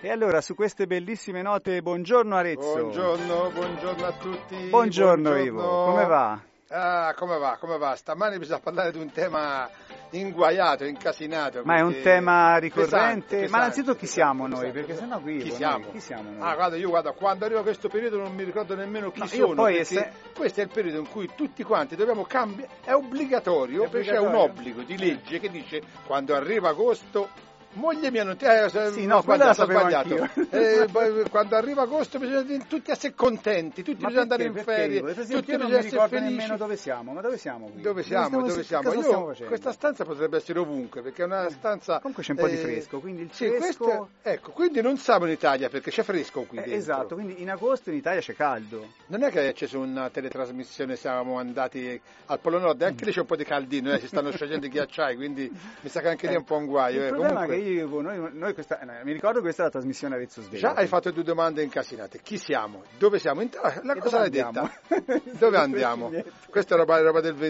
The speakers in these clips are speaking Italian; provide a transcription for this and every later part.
E allora su queste bellissime note, buongiorno Arezzo. Buongiorno a tutti. Buongiorno Ivo, come va? Come va? Stamani bisogna parlare di un tema inguaiato, incasinato. Ma è un tema ricorrente? Pesante. Ma innanzitutto chi siamo noi? Perché sennò qui Chi siamo? siamo? Chi siamo noi? Guarda, quando arriva questo periodo non mi ricordo nemmeno chi io sono, poi perché questo è il periodo in cui tutti quanti dobbiamo cambiare, è obbligatorio, perché c'è un obbligo di legge che dice quando arriva agosto. Moglie mia non ti sì, no, quella la sapevo anch'io. Quando arriva agosto bisogna tutti essere contenti, tutti bisogna andare in ferie, tutti non mi ricordo nemmeno dove siamo, ma dove siamo qui? Dove siamo? Questa stanza potrebbe essere ovunque, perché è una stanza. Comunque c'è un po' di fresco, quindi il fresco. Ecco, quindi non siamo in Italia perché c'è fresco qui dentro. Esatto, quindi in agosto in Italia c'è caldo. Non è che hai acceso una teletrasmissione, siamo andati al Polo Nord, anche lì c'è un po' di caldino, si stanno sciogliendo i ghiacciai, quindi mi sa che anche lì è un po' un guaio. Il problema è che noi questa, mi ricordo questa è la trasmissione Arezzo Sveglia. Già hai fatto due domande incasinate. Chi siamo? Dove siamo? La cosa l'hai detta. Dove andiamo? Questa è roba del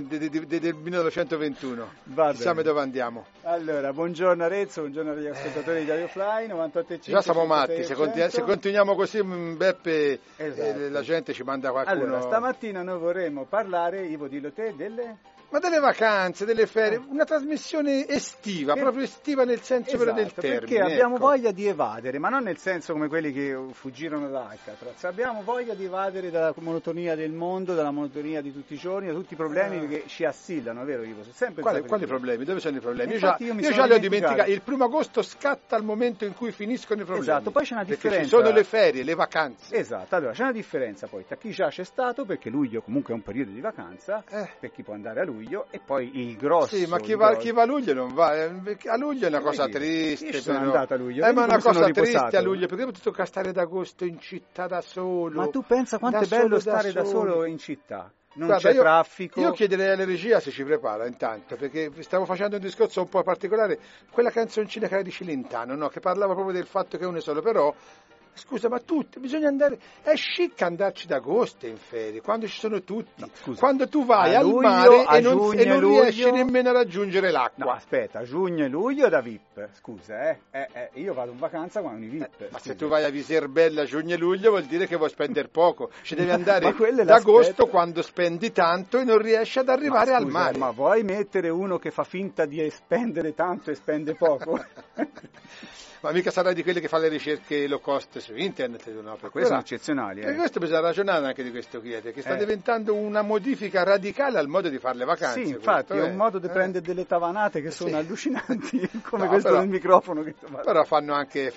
1921. Chi siamo e dove andiamo? Allora, buongiorno Arezzo, buongiorno agli ascoltatori di Radio Fly 98.5. Già siamo matti, se continuiamo così Beppe, esatto. La gente ci manda qualcuno. Allora, stamattina noi vorremmo parlare, Ivo, dillo te, Ma delle vacanze, delle ferie, una trasmissione estiva, proprio estiva nel senso vero del termine. Perché abbiamo voglia di evadere, ma non nel senso come quelli che fuggirono da Alcatraz, abbiamo voglia di evadere dalla monotonia del mondo, dalla monotonia di tutti i giorni, da tutti i problemi che ci assillano, vero Ivo? Quali problemi? Dove sono i problemi? Io già li ho dimenticati, il 1 agosto scatta il momento in cui finiscono i problemi. Esatto, poi c'è una differenza. Perché ci sono le ferie, le vacanze. Esatto, allora c'è una differenza poi tra chi già c'è stato, perché luglio comunque è un periodo di vacanza, per chi può andare a luglio, e poi il grosso. Sì, ma chi va a luglio non va. A luglio è una cosa triste. Io sono andato a luglio. Ma è una cosa triste a luglio, perché ti tocca stare ad agosto in città da solo. Ma tu pensa quanto è bello stare da solo in città? Non c'è traffico. Io chiederei alla regia se ci prepara intanto, perché stavo facendo un discorso un po' particolare. Quella canzoncina che era di Celentano, no? Che parlava proprio del fatto che uno è solo, però. Scusa, ma bisogna andare, è chic andarci d'agosto in ferie, quando ci sono tutti, quando tu vai al mare e non riesci nemmeno a raggiungere l'acqua. No, aspetta, giugno e luglio da VIP, scusa, io vado in vacanza quando i VIP. Ma se tu vai a Viserbella giugno e luglio vuol dire che vuoi spendere poco, ci devi andare d'agosto quando spendi tanto e non riesci ad arrivare al mare. Ma vuoi mettere uno che fa finta di spendere tanto e spende poco? Ma mica sarai di quelli che fa le ricerche low cost su internet, no? Queste sono eccezionali. Per questo bisogna ragionare anche di questo qui, che sta diventando una modifica radicale al modo di fare le vacanze. Sì, infatti è un modo di prendere delle tavanate che sono allucinanti, come questo del microfono che però fanno anche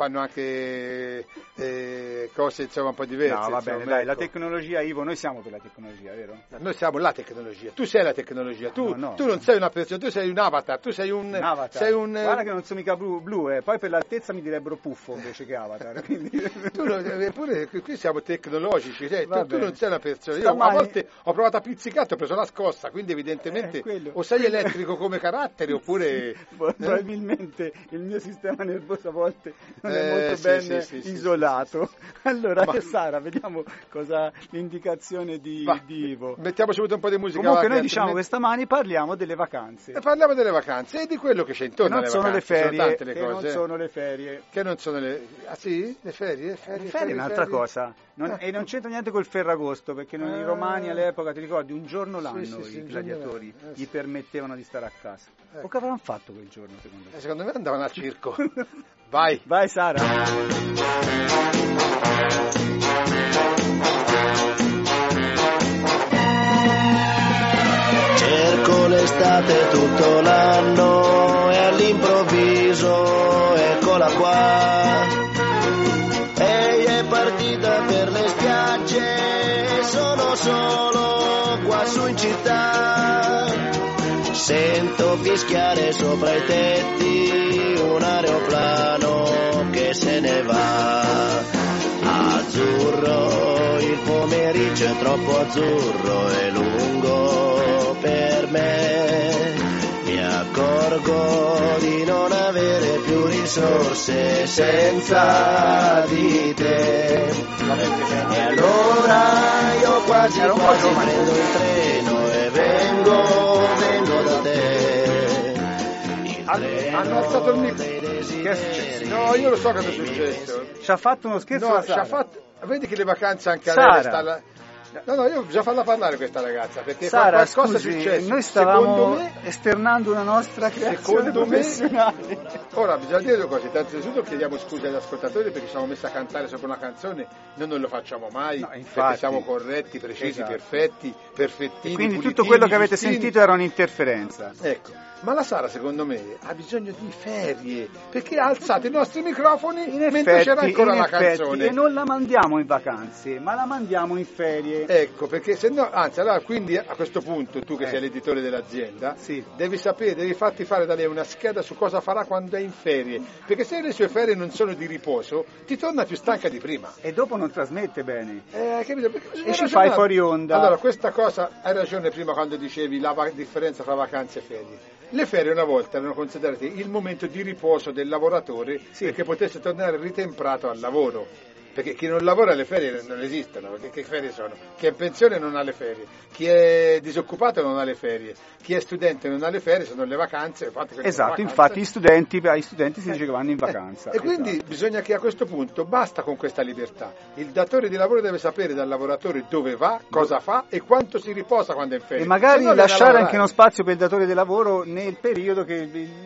cose insomma un po' diverse. No, va bene, dai, la tecnologia, Ivo, noi siamo per la tecnologia, vero? Noi siamo la tecnologia, tu sei la tecnologia, tu non sei una persona, tu sei un avatar, tu sei un avatar. Guarda che non sono mica blu, poi per l'altezza mi direbbero puffo invece che avatar. Eppure qui siamo tecnologici, tu non sei una persona. Io a volte ho provato a pizzicare, ho preso la scossa, quindi evidentemente o sei elettrico come carattere oppure. Probabilmente il mio sistema nervoso a volte non è molto ben isolato. Allora, Sara, vediamo cosa l'indicazione di Ivo. Mettiamo subito un po' di musica. Comunque noi diciamo che stamani parliamo delle vacanze. Parliamo delle vacanze e di quello che c'è intorno alle vacanze. Non sono le ferie, sono tante le cose. Non sono le ferie. Che non sono le. Ah sì? Le ferie? Le ferie è un'altra cosa. E non c'entra niente col Ferragosto, perché i romani all'epoca, ti ricordi, un giorno l'anno i gladiatori gli permettevano di stare a casa. O che avranno fatto quel giorno, secondo te? Secondo me andavano al circo. Vai Sara. Cerco l'estate tutto l'anno e all'improvviso eccola qua. Ehi è partita per le spiagge, sono solo qua su in città. Sento fischiare sopra i tetti un aeroplano che se ne va. Azzurro, il pomeriggio è troppo azzurro e lungo per me. Mi accorgo di non avere più risorse senza di te. E allora io quasi prendo il treno e vengo da te. hanno alzato il micro. Che è successo? No, io lo so cosa è successo. Ci ha fatto uno scherzo No, la ci ha Sara. fatto. Vedi che le vacanze anche a Sara. lei sta là. No, io bisogna farla parlare questa ragazza, perché Sara, qualcosa scusi, è successo. noi stavamo Secondo me, esternando una nostra creazione secondo me, professionale. ora bisogna dire due cose. Innanzitutto chiediamo scusa agli ascoltatori perché ci siamo messi a cantare sopra una canzone, noi non lo facciamo mai, No, infatti. perché siamo corretti, precisi, Esatto. perfetti, perfettini, Quindi pulitini, tutto quello che avete giustini. sentito era un'interferenza. Ecco, ma la Sara secondo me ha bisogno di ferie, perché ha alzato i nostri microfoni mentre c'era ancora la canzone. E non la mandiamo in vacanze, ma la mandiamo in ferie. Ecco, perché se no, anzi, allora quindi a questo punto tu che sei l'editore dell'azienda, Sì. devi sapere, devi farti fare da lei una scheda su cosa farà quando è in ferie, perché se le sue ferie non sono di riposo, ti torna più stanca di prima. E dopo non trasmette bene. Capito? Perché bisogna E ci ragionare. fai fuori onda. Allora, questa cosa, hai ragione prima quando dicevi la differenza tra vacanze e ferie. Le ferie una volta erano considerate il momento di riposo del lavoratore perché potesse tornare ritemprato al lavoro. Perché chi non lavora le ferie non esistono, perché che ferie sono? Chi è in pensione non ha le ferie, chi è disoccupato non ha le ferie, chi è studente non ha le ferie, sono le vacanze. Esatto, infatti ai studenti si dice che vanno in vacanza. E quindi bisogna che a questo punto basta con questa libertà. Il datore di lavoro deve sapere dal lavoratore dove va, cosa fa e quanto si riposa quando è in ferie. E magari Se no lasciare anche uno spazio per il datore di lavoro nel periodo che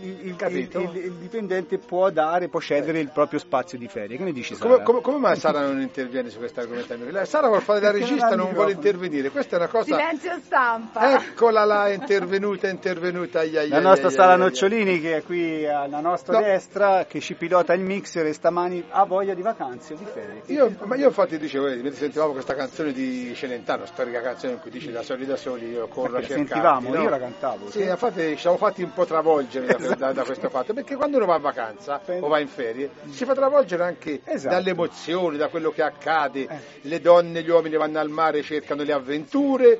il dipendente può cedere il proprio spazio di ferie. Che ne dici, Sara? Come mai Sara non interviene su questo argomento? Sara vuole fare la regista, non vuole intervenire. Questa è una cosa. Silenzio stampa. Eccola là, è intervenuta. La nostra Sara Nocciolini, che è qui alla nostra destra, che ci pilota il mixer e stamani ha voglia di vacanze o di ferie. Io infatti dicevo, mentre sentivamo questa canzone di Celentano, storica canzone in cui dice da soli, io corro a cercarti. Sentivamo, no? io la cantavo. Sì, infatti ci siamo fatti un po' travolgere da questo fatto, perché quando uno va a vacanza o va in ferie si fa travolgere anche dalle emozioni, da quello che accade, le donne, gli uomini vanno al mare, cercano le avventure,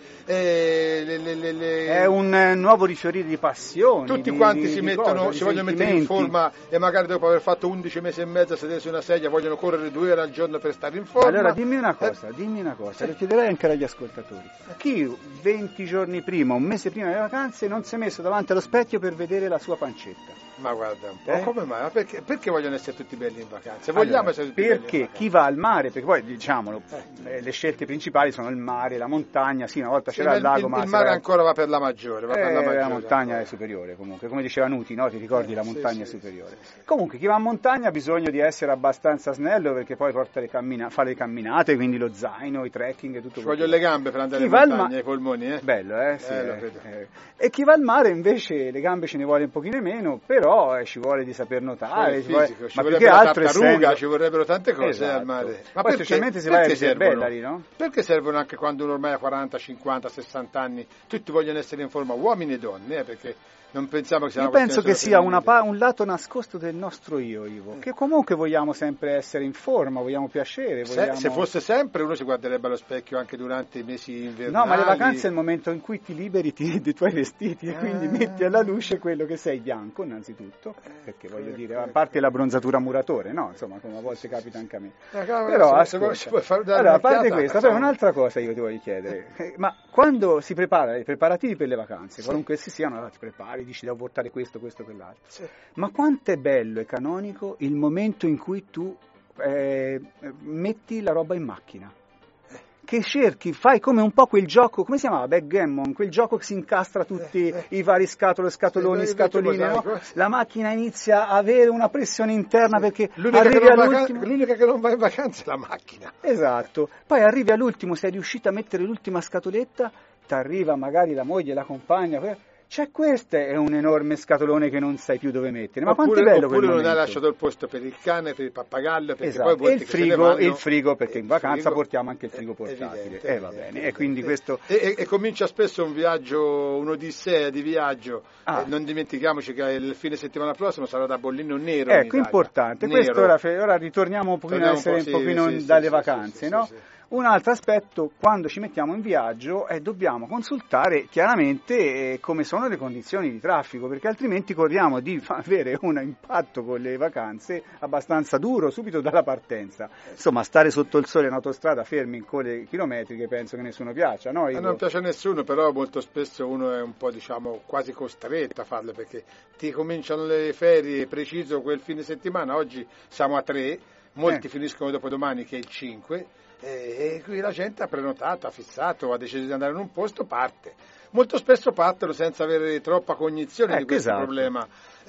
è un nuovo rifiorire di passioni. Tutti quanti si vogliono mettere in forma e magari dopo aver fatto 11 mesi e mezzo a sedere su una sedia vogliono correre 2 ore al giorno per stare in forma. Allora dimmi una cosa, lo chiederei anche agli ascoltatori. Chi 20 giorni prima, un mese prima delle vacanze non si è messo davanti allo specchio per vedere la sua pancetta? Ma guarda un po', come mai? Ma perché vogliono essere tutti belli in vacanza? Vogliamo essere tutti belli in vacanza? Perché chi va al mare, perché poi diciamolo, le scelte principali sono il mare, la montagna, una volta c'era il lago, ma il mare ancora va per la maggiore, la montagna è superiore comunque, come diceva Nuti, no? Ti ricordi la montagna è superiore. Comunque chi va a montagna ha bisogno di essere abbastanza snello perché poi porta fa le camminate, quindi lo zaino, i trekking e tutto. Ci vogliono le gambe per andare in montagna, i polmoni, Bello, sì. Lo vedo. E chi va al mare invece le gambe ce ne vuole un pochino meno, però ci vuole di saper nuotare, fisico, ma più che altro tartaruga, ci vorrebbero tante cose al mare. Ma poi specialmente se vai a servono? Lì, no? Perché servono anche quando uno ormai ha 40, 50, 60 anni, tutti vogliono essere in forma, uomini e donne, perché non pensiamo che sia Io penso che sia un lato nascosto del nostro io, Ivo, che comunque vogliamo sempre essere in forma, vogliamo piacere. Se fosse sempre uno si guarderebbe allo specchio anche durante i mesi invernali. No, ma le vacanze è il momento in cui ti liberi dei tuoi vestiti e quindi metti alla luce quello che sei bianco innanzitutto, perché voglio dire, a parte la bronzatura muratore, no? Insomma, come a volte capita anche a me. Però a parte questa, poi un'altra cosa io ti voglio chiedere, ma quando si prepara i preparativi per le vacanze, qualunque essi siano, ti prepari, dici devo portare questo, quell'altro. Sì. Ma quanto è bello e canonico il momento in cui tu metti la roba in macchina. Che cerchi, fai come un po' quel gioco, come si chiamava? Backgammon, quel gioco che si incastra tutti i vari scatoline, no? La macchina inizia a avere una pressione interna perché arrivi all'ultimo. L'unica che non va in vacanza è la macchina. Esatto, poi arrivi all'ultimo, sei riuscito a mettere l'ultima scatoletta, ti arriva magari la moglie, la compagna, c'è questo è un enorme scatolone che non sai più dove mettere. Ma quanto è bello quel momento. Oppure non hai lasciato il posto per il cane, per il pappagallo, perché esatto. poi il frigo, perché in vacanza portiamo anche il frigo portatile. Va bene. E quindi questo e comincia spesso un viaggio, un'odissea di viaggio. Non dimentichiamoci che il fine settimana prossimo sarà da bollino nero. Ecco, importante. Nero. Questo ora ritorniamo un pochino a essere un pochino dalle vacanze, no? Un altro aspetto, quando ci mettiamo in viaggio, dobbiamo consultare chiaramente come sono le condizioni di traffico, perché altrimenti corriamo di avere un impatto con le vacanze abbastanza duro subito dalla partenza. Insomma, stare sotto il sole in autostrada fermi in code chilometriche penso che nessuno piaccia, no? Non piace a nessuno, però molto spesso uno è un po', diciamo, quasi costretto a farlo, perché ti cominciano le ferie preciso quel fine settimana, oggi siamo a 3, molti finiscono dopodomani che è il 5, e qui la gente ha prenotato, ha fissato, ha deciso di andare in un posto, parte. Molto spesso partono senza avere troppa cognizione di questo problema.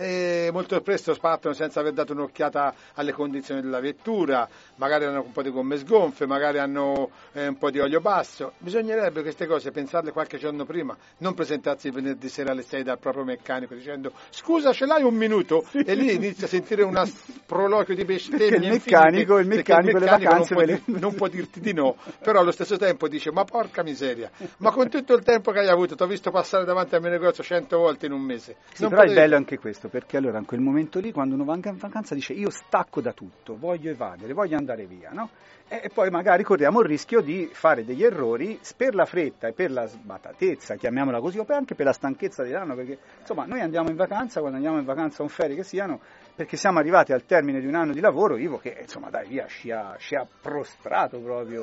E molto spesso partono senza aver dato un'occhiata alle condizioni della vettura, magari hanno un po' di gomme sgonfie, magari hanno un po' di olio basso. Bisognerebbe queste cose pensarle qualche giorno prima, non presentarsi il venerdì sera alle 6 dal proprio meccanico dicendo scusa ce l'hai un minuto, e lì inizia a sentire un proloquio di bestemmie. Il meccanico le vacanze non può dirti di no, però allo stesso tempo dice ma porca miseria, ma con tutto il tempo che hai avuto ti ho visto passare davanti al mio negozio 100 volte in un mese. Sì, però è bello anche questo, perché allora in quel momento lì, quando uno va in vacanza, dice io stacco da tutto, voglio evadere, voglio andare via, no? E poi magari corriamo il rischio di fare degli errori per la fretta e per la sbatatezza, chiamiamola così, o anche per la stanchezza dell'anno, perché insomma noi andiamo in vacanza, quando andiamo in vacanza o in ferie che siano, perché siamo arrivati al termine di un anno di lavoro, Ivo, che insomma dai via, ci ha prostrato proprio.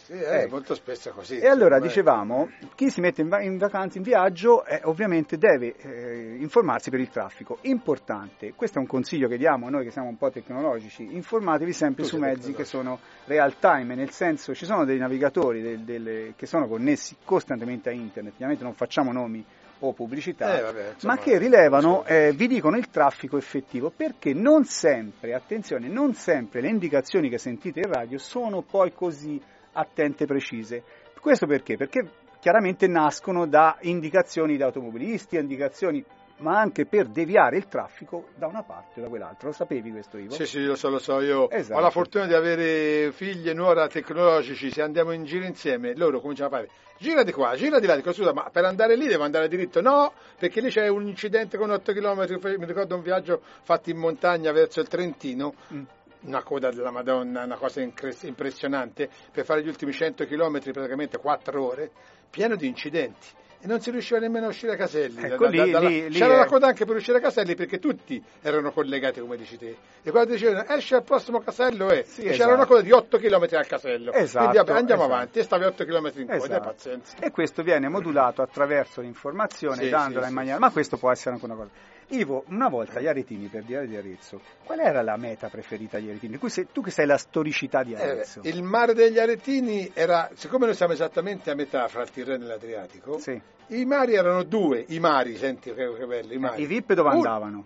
Molto spesso così. E allora dicevamo, chi si mette in vacanza, in viaggio, ovviamente deve informarsi per il traffico. Importante, questo è un consiglio che diamo noi che siamo un po' tecnologici, informatevi sempre su mezzi che sono real time, nel senso ci sono dei navigatori che sono connessi costantemente a internet, ovviamente non facciamo nomi o pubblicità, ma che rilevano, vi dicono il traffico effettivo, perché non sempre, attenzione, non sempre le indicazioni che sentite in radio sono poi così attente e precise. Questo perché? Perché chiaramente nascono da indicazioni da automobilisti, indicazioni ma anche per deviare il traffico da una parte o da quell'altra. Lo sapevi questo, Ivo? Sì, lo so. Io ho la fortuna di avere figli e nuora tecnologici, se andiamo in giro insieme, loro cominciano a fare gira di qua, gira di là, dico scusa, ma per andare lì devo andare diritto? No, perché lì c'è un incidente con 8 km, mi ricordo un viaggio fatto in montagna verso il Trentino, una coda della Madonna, una cosa impressionante, per fare gli ultimi 100 km praticamente 4 ore, pieno di incidenti. E non si riusciva nemmeno a uscire a Caselli. C'era la coda anche per uscire a Caselli, perché tutti erano collegati, come dici te. E quando dicevano esce al prossimo casello c'era una coda di 8 km al casello. Quindi andiamo avanti, e stavi 8 km in coda, pazienza. E questo viene modulato attraverso l'informazione, dandola in maniera. Ma questo può essere anche una cosa. Ivo, una volta gli aretini, per Diario di Arezzo, qual era la meta preferita degli aretini? Tu che sei la storicità di Arezzo. Il mare degli aretini era, siccome noi siamo esattamente a metà fra il Tirreno e l'Adriatico, i mari erano 2, senti che bello, i mari. I VIP dove andavano?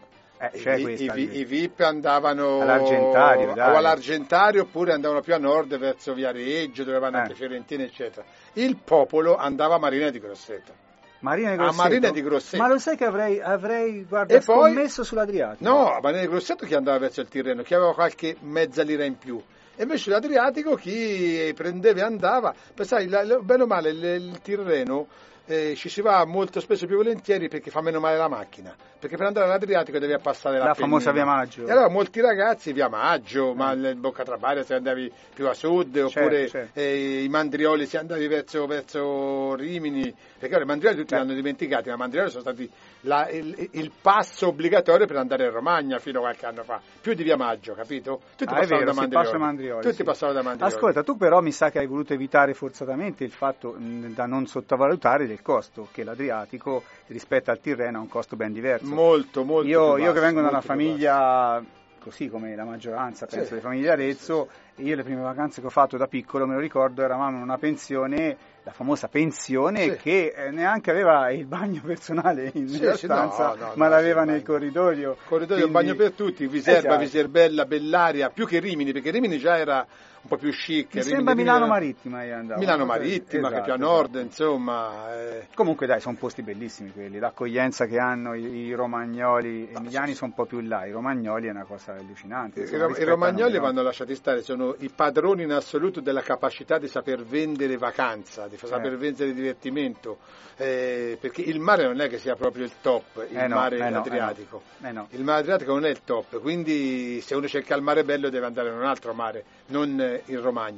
I VIP andavano all'Argentario, oppure andavano più a nord verso Viareggio, dove vanno anche Fiorentina, eccetera. Il popolo andava a Marina di Grosseto. Marina di Grosseto. Ma lo sai che avrei scommesso sull'Adriatico? No, a Marina di Grosseto chi andava verso il Tirreno, chi aveva qualche mezza lira in più. E invece l'Adriatico chi prendeva e andava. Sai, bene o male il Tirreno ci si va molto spesso più volentieri perché fa meno male la macchina, perché per andare all'Adriatico devi passare la famosa Via Maggio. E allora molti ragazzi Via Maggio, ma il Bocca Trabaria se andavi più a sud, oppure i Mandrioli se andavi verso Rimini, perché ora i Mandrioli tutti li hanno dimenticati, ma i Mandrioli sono stati il passo obbligatorio per andare in Romagna fino a qualche anno fa, più di Via Maggio, capito? Tutti passavano da Mandrioli. Tutti passavano da Mandrioli. Ascolta, tu però mi sa che hai voluto evitare forzatamente il fatto da non sottovalutare del costo, che l'Adriatico rispetto al Tirreno ha un costo ben diverso. Molto io che vengo da una famiglia così come la maggioranza penso delle famiglie di Arezzo, io le prime vacanze che ho fatto da piccolo, me lo ricordo, eravamo in una pensione, la famosa pensione che neanche aveva il bagno personale nella stanza, ma l'aveva nel corridoio. Il bagno per tutti, Viserba, Viserbella, Bellaria, più che Rimini, perché Rimini già era un po' più chic. Mi sembra Milano Marittima io andavo. Milano Marittima, che più a nord, insomma. Comunque dai, sono posti bellissimi quelli, l'accoglienza che hanno i romagnoli, gli emiliani sono un po' più là, i romagnoli è una cosa allucinante. I romagnoli vanno lasciati stare, sono i padroni in assoluto della capacità di saper vendere vacanza, di saper vendere divertimento, perché il mare non è che sia proprio il top, il mare Adriatico. Il mare Adriatico non è il top, quindi se uno cerca il mare bello deve andare in un altro mare, non in Romagna.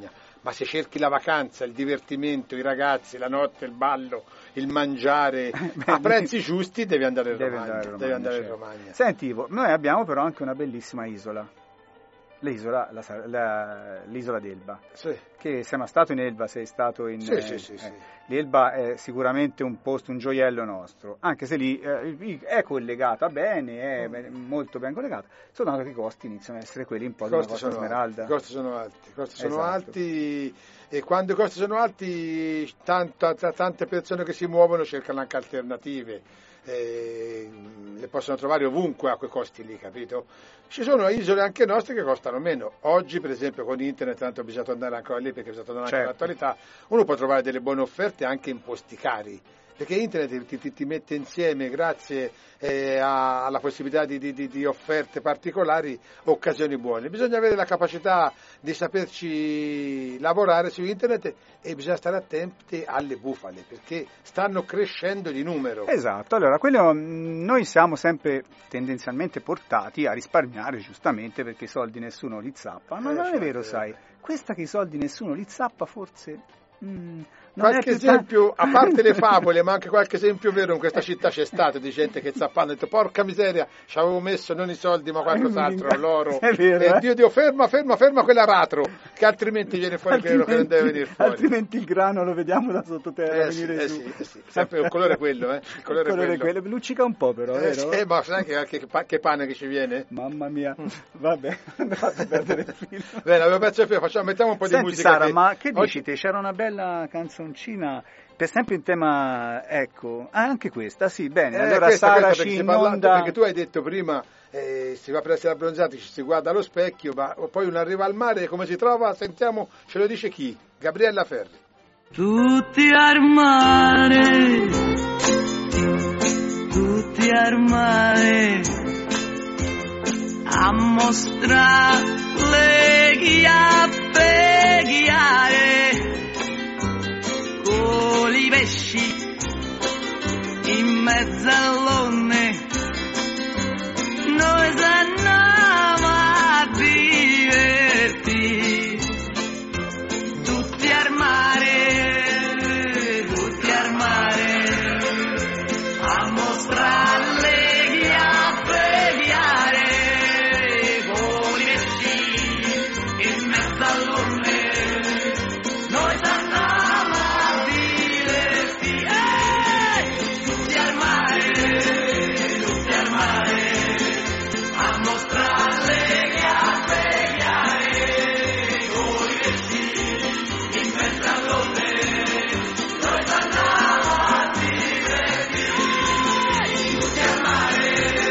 ma se cerchi la vacanza, il divertimento, i ragazzi, la notte, il ballo, il mangiare, a prezzi giusti devi andare in Romagna. Senti Ivo, noi abbiamo però anche una bellissima isola. L'isola d'Elba, sì. Che sei stato in Elba, sei stato in... Sì. L'Elba è sicuramente un posto, un gioiello nostro, anche se lì è collegata bene, è molto ben collegata, soltanto che i costi iniziano ad essere quelli un po' di una Costa Smeralda. I costi sono alti e quando i costi sono alti tante persone che si muovono cercano anche alternative. Le possono trovare ovunque a quei costi lì, capito? Ci sono isole anche nostre che costano meno. Oggi, per esempio, con internet, tanto bisogna tornare ancora lì perché bisogna tornare anche all'attualità, uno può trovare delle buone offerte anche in posti cari. Perché internet ti mette insieme, grazie alla possibilità di offerte particolari, occasioni buone. Bisogna avere la capacità di saperci lavorare su internet e bisogna stare attenti alle bufale, perché stanno crescendo di numero. Esatto, allora noi siamo sempre tendenzialmente portati a risparmiare, giustamente, perché i soldi nessuno li zappa, ma non è vero, sai, questa che i soldi nessuno li zappa forse... Qualche esempio, a parte le favole, ma anche qualche esempio vero in questa città c'è stato di gente che zappando ha detto porca miseria, ci avevo messo non i soldi ma qualcos'altro, l'oro, vero, e Dio ferma quell'aratro, che altrimenti viene fuori quello che non deve venire fuori. Altrimenti il grano lo vediamo da sottoterra venire giù. Sì. Sempre il colore è quello, il colore è quello. Luccica un po' però, vero? Ma sai che pane che ci viene? Mamma mia, vabbè, andate perdere il filo. Bene, avevo perso il filo, mettiamo un po' di musica. Sara, ma che dici te? C'era una bella canzoncina, per sempre in tema, ecco, anche questa, sì, bene, allora Sara ci inonda... Perché tu hai detto prima, si va per essere abbronzati, ci si guarda allo specchio, ma poi uno arriva al mare e come si trova? Sentiamo, ce lo dice chi? Gabriella Ferri. Tutti al mare, a mostrare le chiappe chiare, con i pesci in mezzo all'onne, noi andiamo a divertirci, tutti al mare, a mostrare le chiappe chiare, con i pesci in mezzo all'onne, noi andiamo a divertirci, tutti al mare, a mostrare le chiappe chiare, con i pesci in mezzo all'onne, noi andiamo a divertirci, tutti al mare,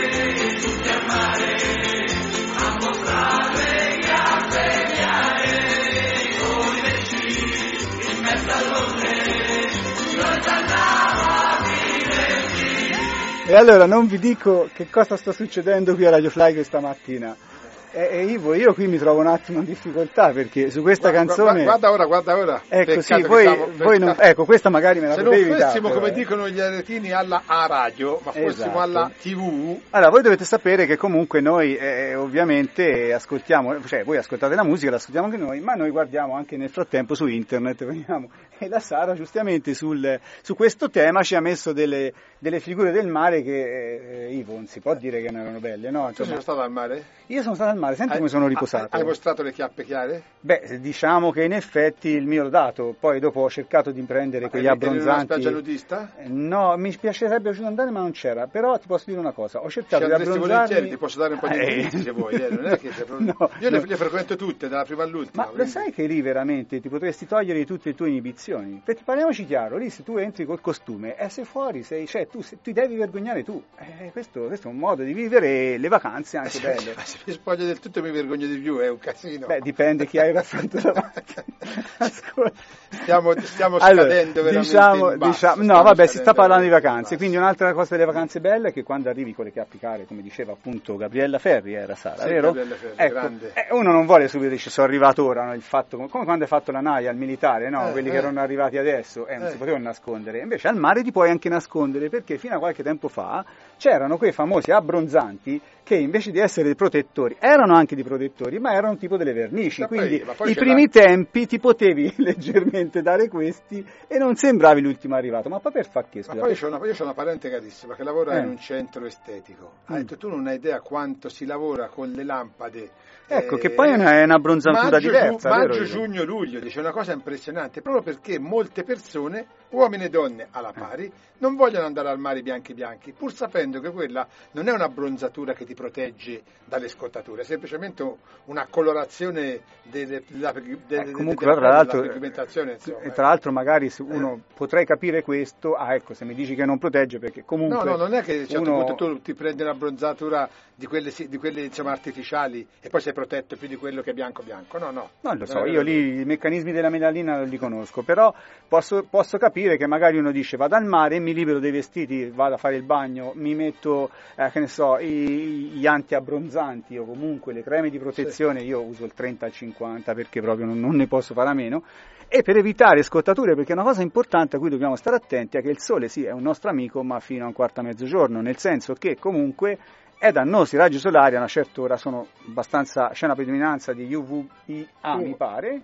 a mostrare le chiappe chiare, con i pesci in mezzo all'onne, noi andiamo a divertirci. E allora non vi dico che cosa sta succedendo qui a Radio Fly questa mattina. Ivo, io qui mi trovo un attimo in difficoltà perché su questa canzone... Guarda ora. Ecco, sì, voi non... Ecco, questa magari me la potevi evitare. Se non fossimo, come dicono gli aretini, alla radio, ma fossimo alla TV... Allora, voi dovete sapere che comunque noi ovviamente ascoltiamo, cioè voi ascoltate la musica, la ascoltiamo anche noi, ma noi guardiamo anche nel frattempo su internet, vediamo. E la Sara giustamente su questo tema ci ha messo delle figure del mare che, Ivo, non si può dire che non erano belle, no? Tu sei stato al mare? Io sono stato al mare, senti come sono riposato. Hai mostrato le chiappe chiare? Beh, diciamo che in effetti il mio l'ho dato, poi dopo ho cercato di prendere quegli abbronzanti. Eri in una spiaggia nudista? No, mi piacerebbe piaciuto andare ma non c'era, però ti posso dire una cosa, ho cercato di abbronzarmi... volentieri, ti posso dare un po' di indizi se vuoi, non è che io le frequento tutte, dalla prima all'ultima. Ma lo sai che lì veramente ti potresti togliere tutte le tue inibizioni? Perché parliamoci chiaro, lì se tu entri col costume e sei fuori, tu ti devi vergognare tu. Questo è un modo di vivere le vacanze anche belle. Se mi spoglio del tutto mi vergogno di più, è un casino. Beh, dipende chi hai il raffronto davanti. Ascolta. Stiamo scadendo veramente no, vabbè, si sta parlando di vacanze, quindi un'altra cosa delle vacanze belle è che quando arrivi con le chiappe care, come diceva appunto Gabriella Ferri, era Sara, sì, vero? Gabriella Ferri, ecco, grande. Uno non vuole subito dire ci sono arrivato ora, no? Il fatto, come quando hai fatto la naia al militare, no? Quelli che erano arrivati adesso, non si potevano nascondere, invece al mare ti puoi anche nascondere, perché fino a qualche tempo fa c'erano quei famosi abbronzanti che invece di essere dei protettori, erano anche dei protettori, ma erano tipo delle vernici, Ma quindi poi i primi tempi ti potevi leggermente dare questi e non sembravi l'ultimo arrivato, ma poi per far che? Ma poi io c'ho una parente carissima che lavora in un centro estetico, ha detto tu non hai idea quanto si lavora con le lampade. Ecco, che poi è una bronzatura diversa. Maggio, giugno, luglio, dice una cosa impressionante, proprio perché molte persone, uomini e donne alla pari, non vogliono andare al mare bianchi, pur sapendo che quella non è una bronzatura che ti protegge dalle scottature, è semplicemente una colorazione della pigmentazione. E tra l'altro magari se uno potrei capire questo, ecco, se mi dici che non protegge, perché comunque... No, non è che a un certo punto tu ti prendi una bronzatura di quelle insomma, artificiali e poi sei protetto più di quello che è bianco, no. Non lo so, io lì i meccanismi della melanina non li conosco, però posso capire che magari uno dice vado al mare, mi libero dei vestiti, vado a fare il bagno, mi metto, che ne so, gli antiabbronzanti o comunque le creme di protezione, io uso il 30 al 50 perché proprio non ne posso fare a meno, e per evitare scottature, perché una cosa importante a cui dobbiamo stare attenti è che il sole sì è un nostro amico ma fino a un quarto a mezzogiorno, nel senso che comunque è dannoso, i raggi solari a una certa ora sono abbastanza, c'è una predominanza di UVA mi pare,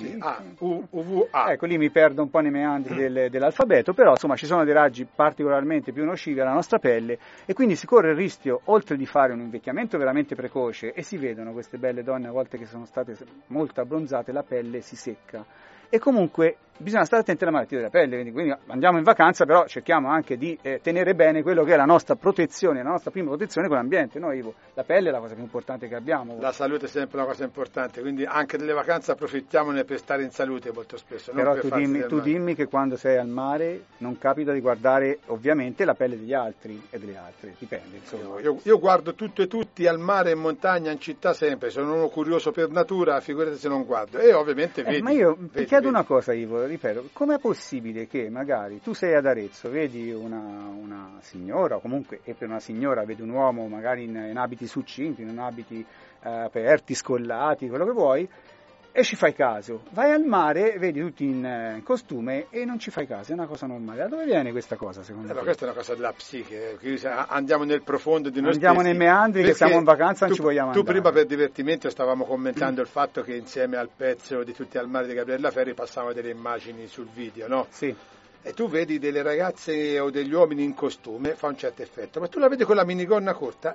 UVA. Ecco, lì mi perdo un po' nei meandri dell'alfabeto, però insomma ci sono dei raggi particolarmente più nocivi alla nostra pelle e quindi si corre il rischio, oltre di fare un invecchiamento veramente precoce, e si vedono queste belle donne a volte che sono state molto abbronzate, la pelle si secca. E comunque bisogna stare attenti alla malattia della pelle, quindi andiamo in vacanza, però cerchiamo anche di tenere bene quello che è la nostra protezione, la nostra prima protezione con l'ambiente, no Ivo? La pelle è la cosa più importante che abbiamo. La salute è sempre una cosa importante, quindi anche delle vacanze approfittiamone per stare in salute molto spesso. Però tu dimmi che quando sei al mare non capita di guardare ovviamente la pelle degli altri e delle altre, dipende insomma. Io guardo tutto e tutti al mare, in montagna, in città sempre, sono uno curioso per natura, figurati se non guardo, e ovviamente vedi. Ma io ti chiedo una cosa Ivo, ripeto, com'è possibile che magari tu sei ad Arezzo, vedi una signora, o comunque e per una signora vedi un uomo magari in abiti succinti, in abiti aperti, scollati, quello che vuoi, e ci fai caso, vai al mare, vedi tutti in costume e non ci fai caso, è una cosa normale. Da dove viene questa cosa secondo te? Questa è una cosa della psiche, andiamo nel profondo di noi andiamo stessi, nei meandri che siamo in vacanza, non ci vogliamo andare. Tu prima per divertimento stavamo commentando il fatto che insieme al pezzo di Tutti al mare di Gabriella Ferri passavano delle immagini sul video, no? Sì. E tu vedi delle ragazze o degli uomini in costume, fa un certo effetto, ma tu la vedi con la minigonna corta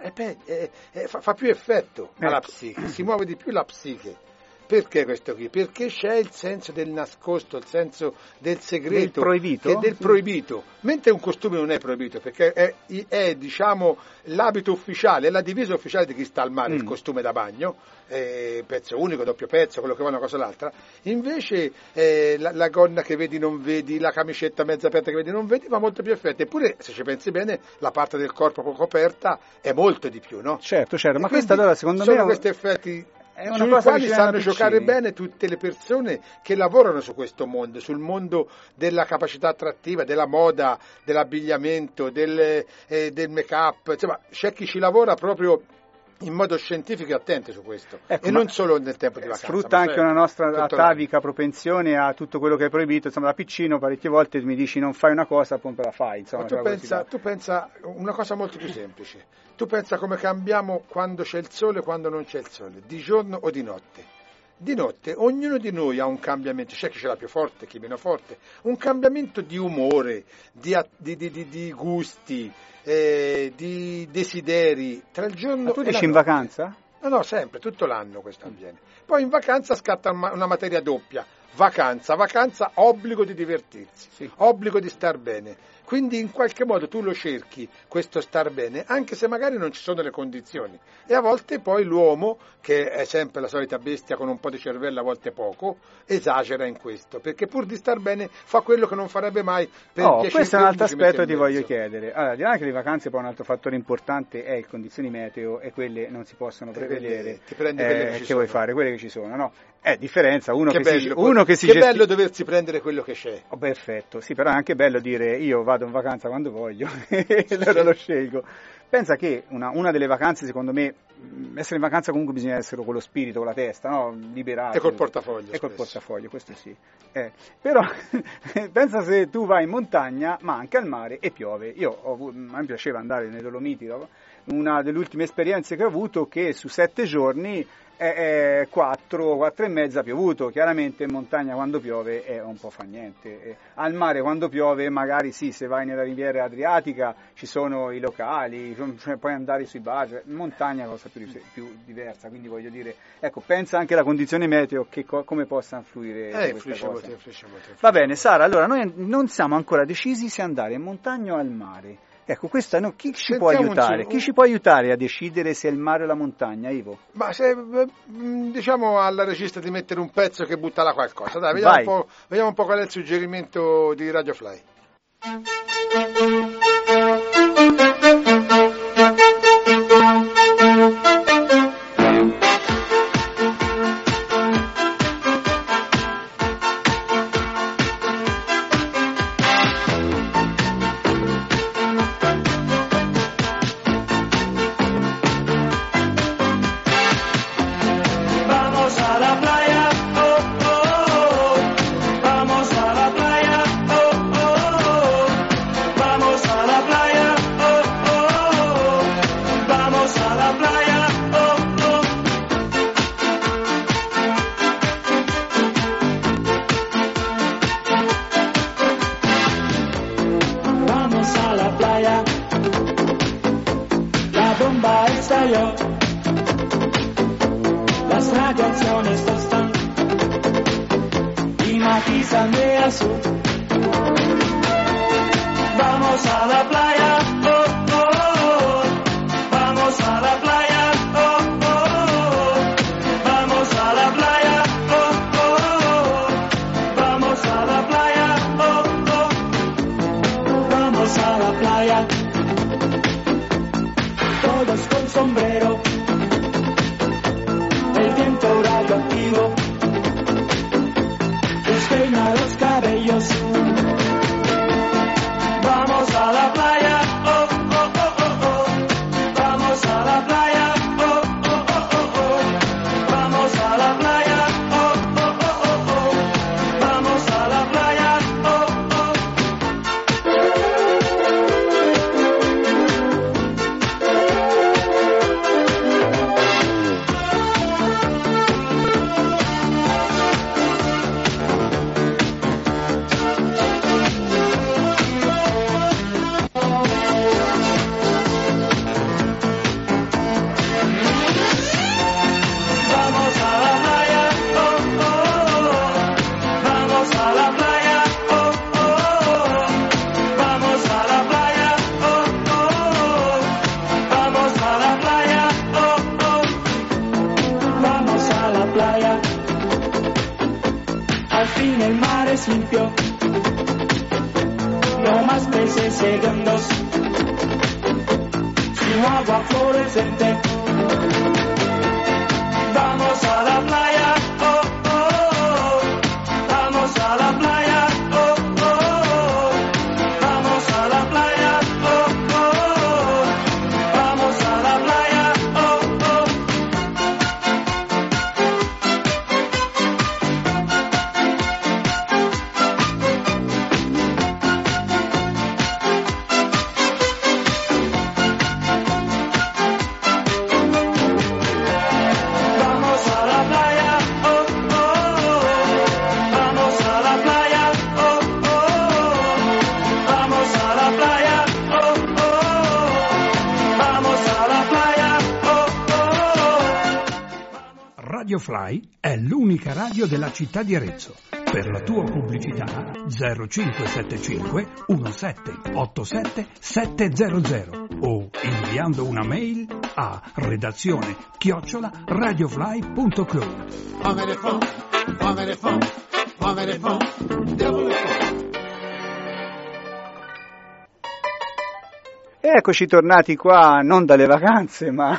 fa più effetto alla psiche, si muove di più la psiche. Perché questo qui? Perché c'è il senso del nascosto, il senso del segreto, del proibito, mentre un costume non è proibito, perché è diciamo l'abito ufficiale, è la divisa ufficiale di chi sta al mare, il costume da bagno, pezzo unico, doppio pezzo, quello che va una cosa o l'altra. Invece la gonna che vedi non vedi, la camicetta mezza aperta che vedi non vedi, fa molto più effetto. Eppure, se ci pensi bene, la parte del corpo poco coperta è molto di più, no? Certo, ma questa allora secondo me sono questi effetti sui quali sanno giocare bene tutte le persone che lavorano su questo mondo, sul mondo della capacità attrattiva, della moda, dell'abbigliamento, del make-up, insomma c'è chi ci lavora proprio in modo scientifico e attento su questo, e non solo nel tempo di vacanza. Sfrutta anche una nostra atavica propensione a tutto quello che è proibito, insomma da piccino parecchie volte mi dici non fai una cosa, poi la fai. Insomma, ma tu pensa una cosa molto più semplice, tu pensa come cambiamo quando c'è il sole e quando non c'è il sole, di giorno o di notte. Di notte ognuno di noi ha un cambiamento, c'è chi ce l'ha più forte, chi meno forte, un cambiamento di umore, di gusti, di desideri tra il giorno e la notte. Ma tu dici in vacanza? No, sempre, tutto l'anno questo avviene. Poi in vacanza scatta una materia doppia, vacanza, obbligo di divertirsi, sì. Obbligo di star bene. Quindi in qualche modo tu lo cerchi, questo star bene, anche se magari non ci sono le condizioni. E a volte poi l'uomo, che è sempre la solita bestia con un po' di cervello, a volte poco, esagera in questo, perché pur di star bene fa quello che non farebbe mai per 10 questo è un altro aspetto che ti voglio chiedere. Allora, di là che le vacanze poi un altro fattore importante è le condizioni meteo, e quelle non si possono prevedere. Ti prendi quelle che ci sono. Vuoi fare? Quelle che ci sono, no? Differenza, che bello doversi prendere quello che c'è. Perfetto, sì, però è anche bello dire io vado in vacanza quando voglio e allora lo scelgo. Pensa che una delle vacanze secondo me essere in vacanza comunque bisogna essere con lo spirito, con la testa, no? Liberato. E col portafoglio. E col portafoglio, questo sì. Però pensa se tu vai in montagna, ma anche al mare, e piove. A me piaceva andare nei Dolomiti, no? Una delle ultime esperienze che ho avuto che su 7 giorni 4 e mezza piovuto. Chiaramente in montagna quando piove un po' fa niente, al mare quando piove magari sì, se vai nella riviera adriatica ci sono i locali, puoi andare sui bar, in montagna è una cosa più diversa, quindi voglio dire, ecco, pensa anche alla condizione meteo come possa influire questa cosa. Va bene Sara, allora noi non siamo ancora decisi se andare in montagna o al mare. Ecco, questa chi ci può aiutare? Chi ci può aiutare a decidere se è il mare o la montagna, Ivo? Ma se diciamo alla regista di mettere un pezzo che butta là qualcosa, dai, vediamo un po' qual è il suggerimento di Radio Fly. Radio Fly è l'unica radio della città di Arezzo. Per la tua pubblicità 0575 1787 700 o inviando una mail a redazione@radiofly.club. Eccoci tornati qua, non dalle vacanze, ma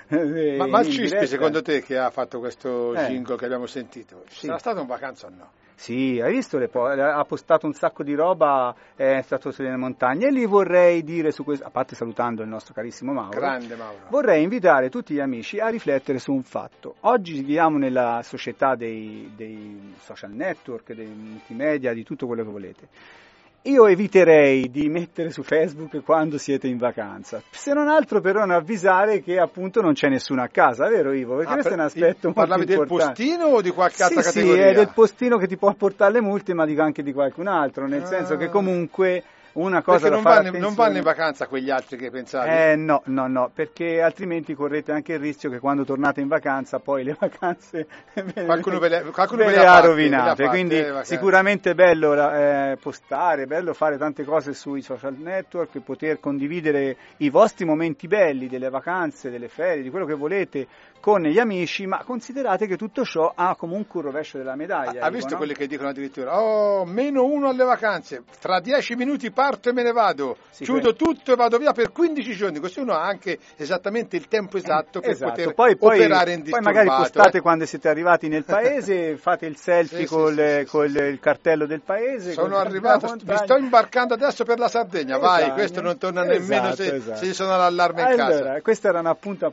il Cispi, secondo te, che ha fatto questo jingle che abbiamo sentito, sarà stato in vacanza o no? Sì, hai visto ha postato un sacco di roba, è stato sulle montagne, e lì vorrei dire su questo, a parte salutando il nostro carissimo Mauro, grande Mauro, vorrei invitare tutti gli amici a riflettere su un fatto. Oggi viviamo nella società dei social network, dei multimedia, di tutto quello che volete. Io eviterei di mettere su Facebook quando siete in vacanza, se non altro per non avvisare che appunto non c'è nessuno a casa, vero Ivo? Perché questo è un aspetto molto importante. Parlavi del postino o di qualche altra categoria? Sì, è del postino che ti può portare le multe, ma dico anche di qualcun altro, nel senso che comunque una cosa perché non vanno in vacanza quegli altri che pensavi? No, perché altrimenti correte anche il rischio che quando tornate in vacanza poi le vacanze qualcuno ve le ha rovinate, quindi sicuramente è bello postare, bello fare tante cose sui social network, poter condividere i vostri momenti belli delle vacanze, delle ferie, di quello che volete con gli amici, ma considerate che tutto ciò ha comunque un rovescio della medaglia. Ha visto quelli che dicono addirittura -1 alle vacanze, tra 10 minuti parto e me ne vado, chiudo tutto e vado via per 15 giorni, così uno ha anche esattamente il tempo esatto per poter operare indisturbato. Poi magari postate quando siete arrivati nel paese, fate il selfie col il cartello del paese. Sono arrivato, mi sto imbarcando adesso per la Sardegna, vai, questo non torna nemmeno se ci sono l'allarme in casa. Allora, questo era un appunto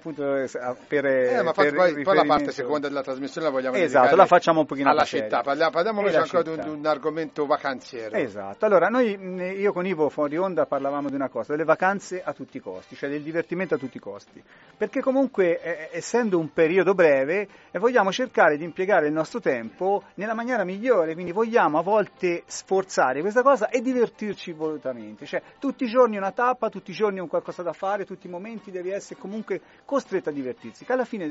per ma poi la parte seconda della trasmissione la vogliamo dedicare, la facciamo un pochino alla città. Parliamo invece ancora di un argomento vacanziero. Esatto. Allora, io con Ivo fuori onda parlavamo di una cosa, delle vacanze a tutti i costi, cioè del divertimento a tutti i costi. Perché comunque, essendo un periodo breve, vogliamo cercare di impiegare il nostro tempo nella maniera migliore, quindi vogliamo a volte sforzare questa cosa e divertirci volutamente. Cioè, tutti i giorni una tappa, tutti i giorni un qualcosa da fare, tutti i momenti devi essere comunque costretto a divertirsi, che alla fine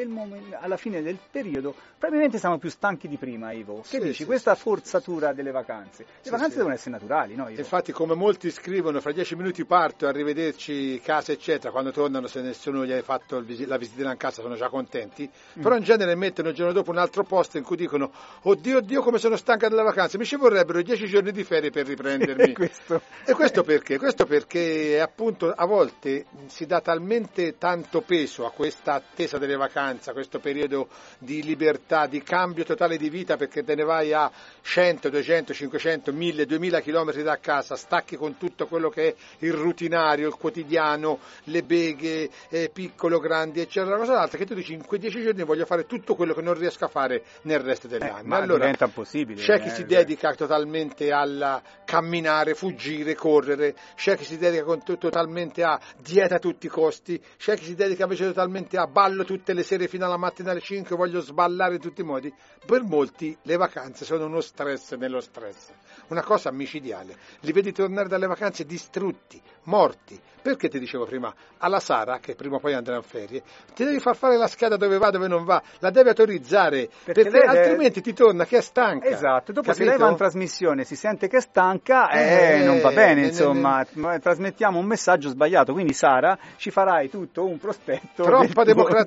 alla fine del periodo probabilmente siamo più stanchi di prima, Ivo. Che dici? Questa forzatura delle vacanze. Le vacanze devono essere naturali, no, Ivo? Infatti, come molti scrivono, fra 10 minuti parto, arrivederci, casa, eccetera, quando tornano, se nessuno gli hai fatto la visitina in casa, sono già contenti, però in genere mettono il giorno dopo un altro post in cui dicono oddio come sono stanca delle vacanze, mi ci vorrebbero 10 giorni di ferie per riprendermi. E questo perché? Questo perché appunto a volte si dà talmente tanto peso a questa attesa delle vacanze, a questo periodo di libertà, di cambio totale di vita, perché te ne vai a 100, 200, 500, 1000, 2000 chilometri da casa, stacchi con tutto quello che è il rutinario, il quotidiano, le beghe, piccolo, grandi, eccetera, cosa d'altra, che tu dici in quei 10 giorni voglio fare tutto quello che non riesco a fare nel resto dell'anno. Ma allora diventa impossibile. C'è chi si dedica totalmente al camminare, fuggire, correre, c'è chi si dedica totalmente a dieta a tutti i costi, c'è chi si dedica invece totalmente a ballo tutte le sere fino alla mattina alle 5, voglio sballare in tutti i modi. Per molti le vacanze sono uno stress nello stress, una cosa micidiale. Li vedi tornare dalle vacanze distrutti, morti. Perché ti dicevo prima, alla Sara, che prima o poi andrà in ferie, ti devi far fare la scheda dove va, dove non va, la devi autorizzare, perché altrimenti ti torna che è stanca. Esatto, dopo se lei va in trasmissione si sente che è stanca, non va bene, insomma, trasmettiamo un messaggio sbagliato, quindi Sara ci farai tutto un prospetto. Troppa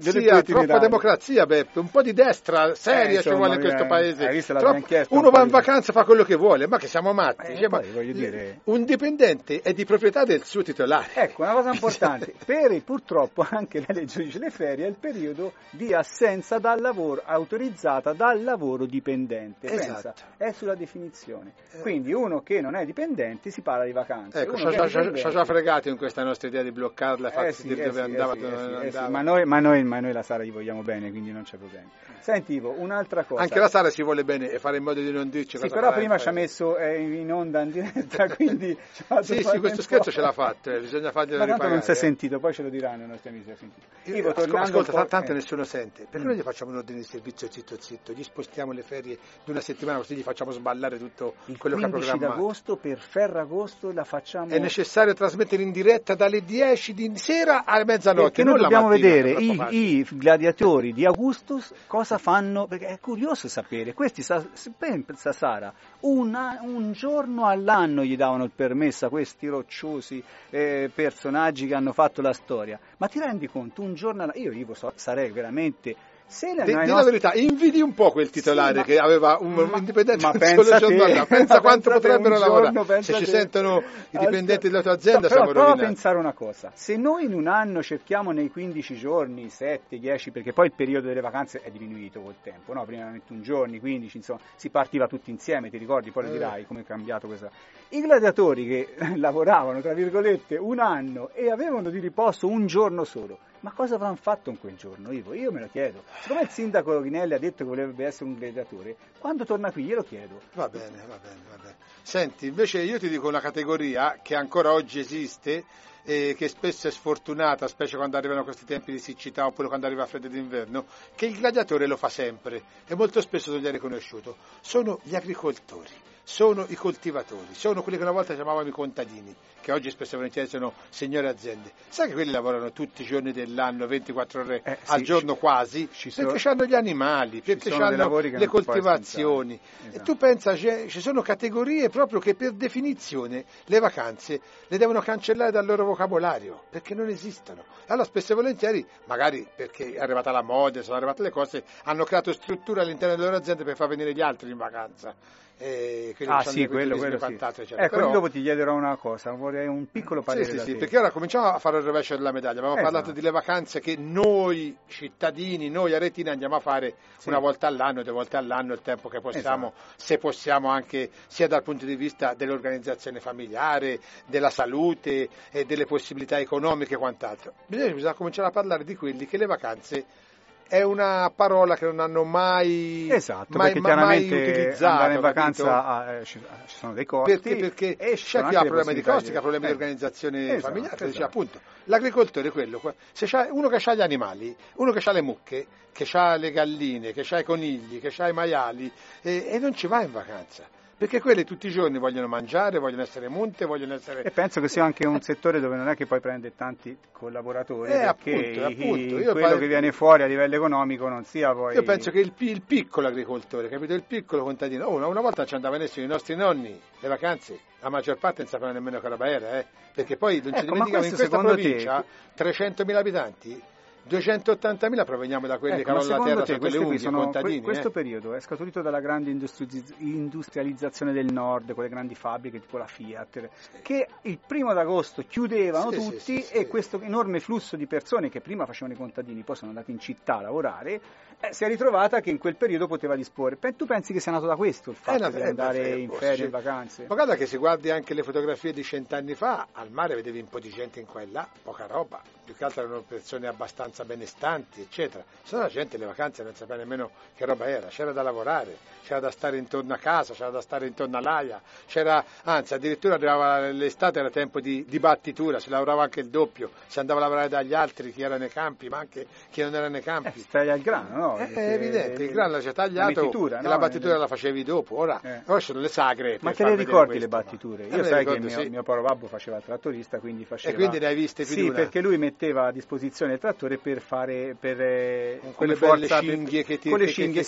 democrazia, Beppe, un po' di destra seria ci vuole in questo paese. Uno va in vacanza, fa quello che vuole, ma che siamo matti. Voglio dire, un dipendente è di proprietà del suo titolare. Ecco, una cosa importante, purtroppo anche la legge dice le ferie è il periodo di assenza dal lavoro, autorizzata dal lavoro dipendente. Esatto. Pensa, è sulla definizione. Quindi uno che non è dipendente si parla di vacanze. Ecco, ci ha già fregato in questa nostra idea di bloccarla, farci dire dove andava, ma noi la Sara gli vogliamo bene, quindi non c'è problema. Senti Ivo, un'altra cosa. Anche la Sara si vuole bene e fare in modo di non dirci cosa però prima ci ha messo in onda in diretta, quindi sì, questo scherzo ce l'ha fatto, bisogna farglielo ripagare. Ma non si è sentito, poi ce lo diranno i nostri amici. Ivo, ascolta, tanto nessuno sente. Perché noi gli facciamo un ordine di servizio zitto, gli spostiamo le ferie di una settimana, così gli facciamo sballare tutto quello che ha programmato. Il 15 d'agosto per Ferragosto la facciamo. È necessario trasmettere in diretta dalle 10 di sera a mezzanotte. Perché noi dobbiamo vedere i gladiatori di Augustus cosa fanno, perché è curioso sapere. Questi, pensa Sara, un giorno all'anno gli davano il permesso a questi rocciosi personaggi che hanno fatto la storia. Ma ti rendi conto, un giorno all'anno, io sarei veramente Di la verità, invidi un po' quel titolare che aveva un dipendente solo giornata. Pensa quanto potrebbero lavorare. Se ci sentono i dipendenti della tua azienda, siamo rovinati. Prova a pensare una cosa: se noi in un anno cerchiamo nei 15 giorni, 7, 10, perché poi il periodo delle vacanze è diminuito col tempo, no? Prima 21 giorni, 15, insomma, si partiva tutti insieme, ti ricordi? Poi lo dirai come è cambiato questa. I gladiatori che lavoravano, tra virgolette, un anno e avevano di riposo un giorno solo, ma cosa avranno fatto in quel giorno, Ivo? Io me lo chiedo. Siccome il sindaco Rochinelli ha detto che voleva essere un gladiatore, quando torna qui glielo chiedo. Va bene. Senti, invece io ti dico una categoria che ancora oggi esiste, che spesso è sfortunata, specie quando arrivano questi tempi di siccità oppure quando arriva freddo d'inverno, che il gladiatore lo fa sempre e molto spesso non gli è riconosciuto. Sono gli agricoltori. Sono i coltivatori, sono quelli che una volta chiamavamo i contadini, che oggi spesso e volentieri sono signore aziende. Sai che quelli lavorano tutti i giorni dell'anno, 24 ore al giorno quasi, perché hanno gli animali, perché hanno le coltivazioni. Esatto. E tu pensa, ci sono categorie proprio che per definizione le vacanze le devono cancellare dal loro vocabolario, perché non esistono. Allora spesso e volentieri, magari perché è arrivata la moda, sono arrivate le cose, hanno creato strutture all'interno delle loro aziende per far venire gli altri in vacanza. Quello sì. Però dopo ti chiederò una cosa, vorrei un piccolo parere da te. Perché ora cominciamo a fare il rovescio della medaglia. Abbiamo parlato delle vacanze che noi cittadini, noi aretini andiamo a fare una volta all'anno, 2 volte all'anno, il tempo che possiamo, se possiamo anche sia dal punto di vista dell'organizzazione familiare, della salute e delle possibilità economiche e quant'altro. Bisogna cominciare a parlare di quelli che le vacanze è una parola che non hanno mai utilizzato. Andare in vacanza ci sono dei costi. Perché c'è chi ha problemi di costi, chi ha problemi di organizzazione familiare. Dice, appunto, l'agricoltore è quello. Se c'è uno che ha gli animali, uno che ha le mucche, che ha le galline, che ha i conigli, che ha i maiali, e non ci va in vacanza. Perché quelli tutti i giorni vogliono mangiare, vogliono essere munte, vogliono essere... E penso che sia anche un settore dove non è che poi prende tanti collaboratori, perché appunto. Quello che viene fuori a livello economico non sia poi... Io penso che il piccolo agricoltore, capito? Il piccolo contadino, una volta ci andavano i nostri nonni, le vacanze, la maggior parte non sapevano nemmeno che roba era, perché poi non ci dimentichiamo, in questa provincia, 300.000 abitanti, 280.000 proveniamo da quelli che hanno la terra sotto le unghie, contadini. Questo periodo è scaturito dalla grande industrializzazione del nord, con le grandi fabbriche tipo la Fiat, che il 1° d'agosto chiudevano tutti e questo enorme flusso di persone che prima facevano i contadini, poi sono andati in città a lavorare, si è ritrovata che in quel periodo poteva disporre. Tu pensi che sia nato da questo il fatto di andare in ferie, in vacanze? Ma guarda che se guardi anche le fotografie di 100 anni fa, al mare vedevi un po' di gente in qua e là, poca roba, più che altro erano persone abbastanza benestanti, eccetera. Se no la gente le vacanze non sapeva nemmeno che roba era, c'era da lavorare, c'era da stare intorno a casa, c'era da stare intorno all'aia, anzi addirittura arrivava l'estate, era tempo di battitura, si lavorava anche il doppio, si andava a lavorare dagli altri, chi era nei campi, ma anche chi non era nei campi. Stai al grano, no? È evidente, il grano l'ha tagliato e la battitura la facevi dopo, ora sono le sagre. Ma te le ricordi le battiture? Io sai che mio povero babbo faceva il trattorista, quindi faceva... E quindi ne hai viste più di una? Sì, perché lui metteva a disposizione il trattore per fare quelle belle cinghie che ti... Con le cinghie,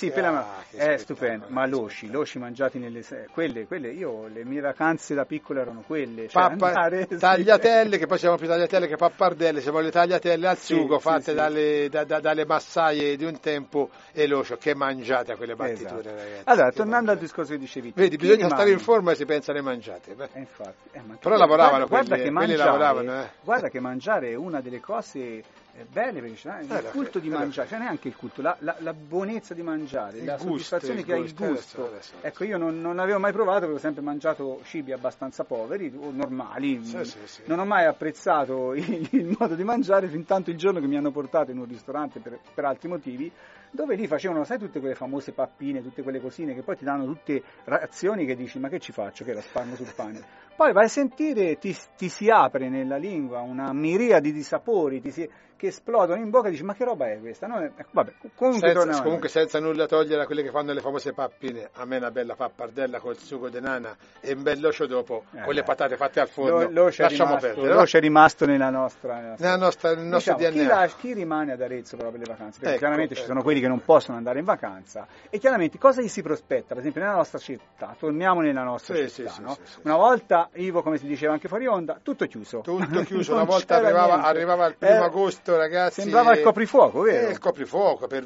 è stupendo, ma l'osci mangiati nelle... Quelle, io, le mie vacanze da piccolo erano quelle. Tagliatelle, che poi siamo più tagliatelle che pappardelle, siamo le tagliatelle al sugo fatte dalle massaie di un tempo, e l'oscio, che mangiate a quelle battiture, ragazzi. Allora, tornando al discorso che dicevi, vedi, bisogna stare in forma e si pensa alle mangiate. Infatti, però lavoravano guarda lavoravano. Guarda che mangiare è una delle cose belle, perché il culto di mangiare, cioè neanche il culto, la buonezza di mangiare, la soddisfazione che ha il gusto. Ecco, io non avevo mai provato, avevo sempre mangiato cibi abbastanza poveri o normali. Non ho mai apprezzato il modo di mangiare fin tanto il giorno che mi hanno portato in un ristorante per altri motivi, dove lì facevano, sai, tutte quelle famose pappine, tutte quelle cosine che poi ti danno tutte razioni che dici, ma che ci faccio, che la spargo sul pane? Poi vai a sentire, ti si apre nella lingua una miriade di sapori, che esplodono in bocca e dici, ma che roba è questa? Vabbè, comunque senza nulla togliere a quelle che fanno le famose pappine, a me una bella pappardella col sugo di nana e un bell'oscio dopo, con le patate fatte al forno, lasciamo perdere. L'oscio è rimasto nel nostro DNA. Chi rimane ad Arezzo per le vacanze? Perché chiaramente ci sono quelli che non possono andare in vacanza, e chiaramente cosa gli si prospetta? Per esempio nella nostra città, torniamo nella nostra città, no? Una volta onda, Ivo, come si diceva anche fuori onda, tutto chiuso. Tutto chiuso, una volta arrivava il 1 agosto, ragazzi. Sembrava il coprifuoco, vero? Il coprifuoco, per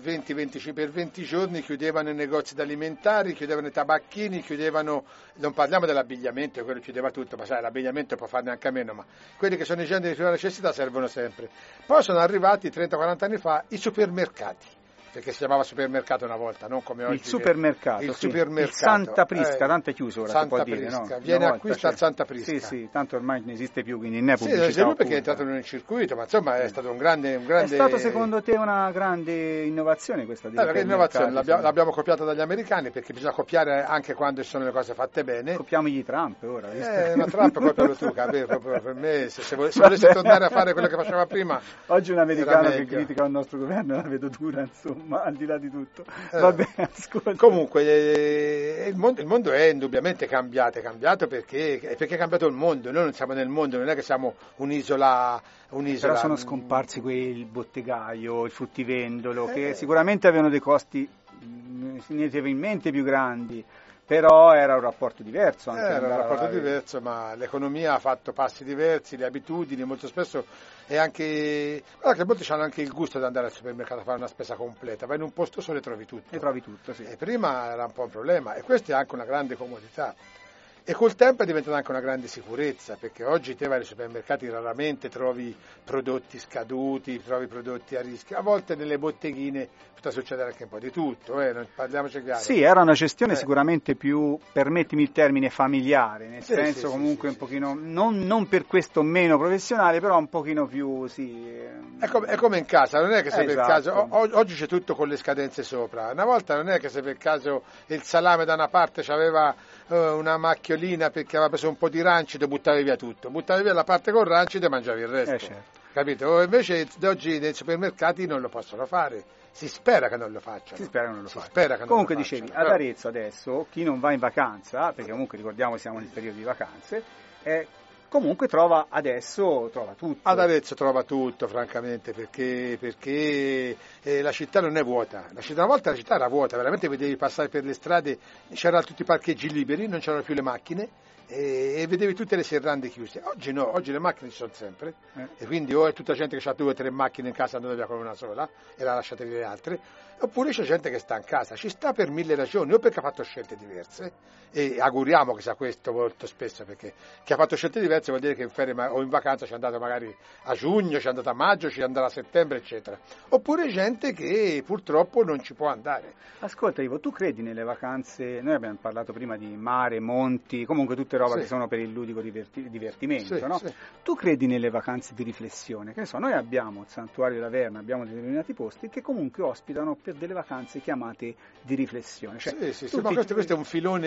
20 giorni chiudevano i negozi alimentari, chiudevano i tabacchini, non parliamo dell'abbigliamento, quello chiudeva tutto, ma sai, l'abbigliamento può farne anche a meno, ma quelli che sono i generi di prima necessità servono sempre. Poi sono arrivati 30-40 anni fa i supermercati, perché si chiamava supermercato una volta, non come oggi. Il supermercato, il sì. supermercato. Il Santa Prisca, tanto è chiuso ora, Santa si può Prisca. dire, no? Viene acquista al Santa Prisca. Sì, sì, tanto ormai non esiste più, quindi ne è Sì, pubblicità. non perché è entrato nel circuito, ma insomma è stato un grande... È stato secondo te una grande innovazione questa di perché l'innovazione l'abbiamo copiata dagli americani, perché bisogna copiare anche quando ci sono le cose fatte bene. Copiamogli Trump ora. Ma Trump copialo tu, proprio per me, se volessi tornare a fare quello che faceva prima. Oggi un americano che critica il nostro governo la vedo dura, insomma, al di là di tutto. Vabbè, ascolta. Comunque il mondo è indubbiamente cambiato perché è cambiato il mondo. Noi non siamo nel mondo, non è che siamo un'isola. Però sono scomparsi quel bottegaio, il fruttivendolo, che sicuramente avevano dei costi significativamente più grandi. Però era un rapporto diverso. Era un rapporto diverso, ma l'economia ha fatto passi diversi, le abitudini, molto spesso è anche... Guarda che molti hanno anche il gusto di andare al supermercato a fare una spesa completa, vai in un posto solo e trovi tutto. E trovi tutto, sì. E prima era un po' un problema, e questa è anche una grande comodità. E col tempo è diventata anche una grande sicurezza, perché oggi te vai ai supermercati, raramente trovi prodotti scaduti, trovi prodotti a rischio. A volte nelle botteghine può succedere anche un po' di tutto, non parliamoci chiaro. Sì, era una gestione sicuramente più, permettimi il termine, familiare, nel senso comunque un pochino, non per questo meno professionale, però un pochino più, È come in casa, non è che se per caso, oggi c'è tutto con le scadenze sopra, una volta non è che se per caso il salame da una parte c'aveva una macchiolina perché aveva preso un po' di rancido, buttavi via tutto, buttavi via la parte con rancido e mangiavi il resto, certo. Capito? Invece oggi nei supermercati non lo possono fare, si spera che non lo facciano. Comunque dicevi, ad Arezzo adesso chi non va in vacanza, perché comunque ricordiamo siamo nel periodo di vacanze, comunque trova tutto. Ad Arezzo trova tutto, francamente, perché la città non è vuota. Una volta la città era vuota, veramente vedevi passare per le strade, c'erano tutti i parcheggi liberi, non c'erano più le macchine e vedevi tutte le serrande chiuse. Oggi no, oggi le macchine ci sono sempre e quindi o è tutta gente che ha 2 o 3 macchine in casa, andando via con una sola e la lasciate le altre, oppure c'è gente che sta in casa, ci sta per 1000 ragioni, o perché ha fatto scelte diverse, e auguriamo che sia questo molto spesso, perché chi ha fatto scelte diverse vuol dire che in ferie o in vacanza ci è andato magari a giugno, ci è andato a maggio, ci è andato a settembre, eccetera, oppure gente che purtroppo non ci può andare. Ascolta Ivo, tu credi nelle vacanze, noi abbiamo parlato prima di mare, monti, comunque tutte roba che sono per il ludico divertimento, no? Sì. Tu credi nelle vacanze di riflessione? Che ne so, noi abbiamo il Santuario della Verna, abbiamo determinati posti che comunque ospitano per delle vacanze chiamate di riflessione. Cioè, ma questo è un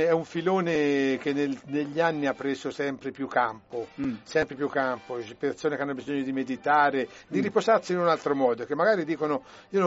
filone che negli anni ha preso sempre più campo, persone che hanno bisogno di meditare, di riposarsi in un altro modo, che magari dicono,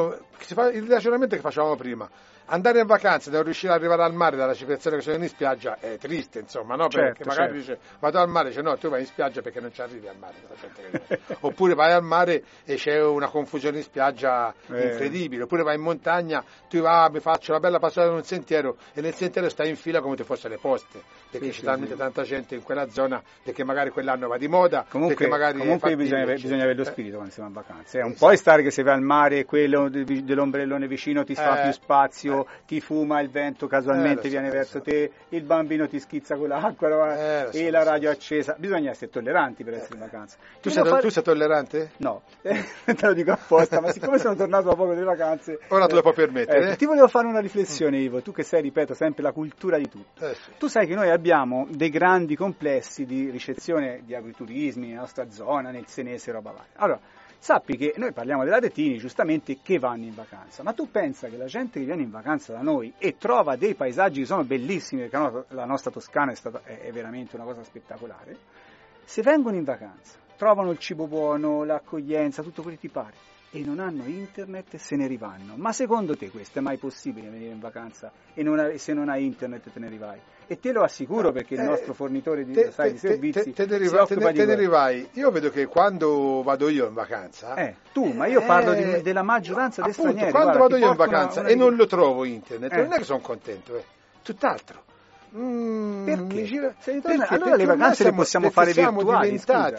il ragionamento che facevamo prima, andare in vacanza e non riuscire ad arrivare al mare dalle persone che sono in spiaggia è triste, insomma, no? Perché magari dice vado al mare, dice no, tu vai in spiaggia perché non ci arrivi al mare, oppure vai al mare e c'è una confusione in spiaggia incredibile, oppure vai in montagna, tu mi faccio una bella passata in un sentiero e nel sentiero stai in fila come se fosse le poste, perché c'è talmente tanta gente in quella zona, perché magari quell'anno va di moda, comunque bisogna avere lo spirito quando siamo in vacanza, un po' è stare che se vai al mare quello dell'ombrellone vicino ti fa più spazio, ti fuma, il vento casualmente viene verso te, il bambino ti schizza con l'acqua e la radio accesa, bisogna essere tolleranti per essere in vacanza. Tu sei tollerante? No, te lo dico apposta, ma siccome sono tornato da poco delle vacanze ora te lo puoi permettere. Ti volevo fare una riflessione Ivo, tu che sei, ripeto, sempre la cultura di tutto. Tu sai che noi abbiamo dei grandi complessi di ricezione di agriturismi nella nostra zona, nel Senese, roba varia. Allora, sappi che noi parliamo della Aretini, giustamente, che vanno in vacanza, ma tu pensa che la gente che viene in vacanza da noi e trova dei paesaggi che sono bellissimi, perché la nostra Toscana è veramente una cosa spettacolare, se vengono in vacanza, trovano il cibo buono, l'accoglienza, tutto quello che ti pare, e non hanno internet, se ne rivanno. Ma secondo te questo è mai possibile, venire in vacanza e se non hai internet te ne rivai? E te lo assicuro, perché il nostro fornitore di servizi te ne rivai. Io vedo che quando vado io in vacanza ma io parlo della maggioranza dei stranieri. Quando vado io in vacanza e non lo trovo internet, non è che sono contento, tutt'altro. Perché? Perché? Allora le vacanze le possiamo fare virtuali.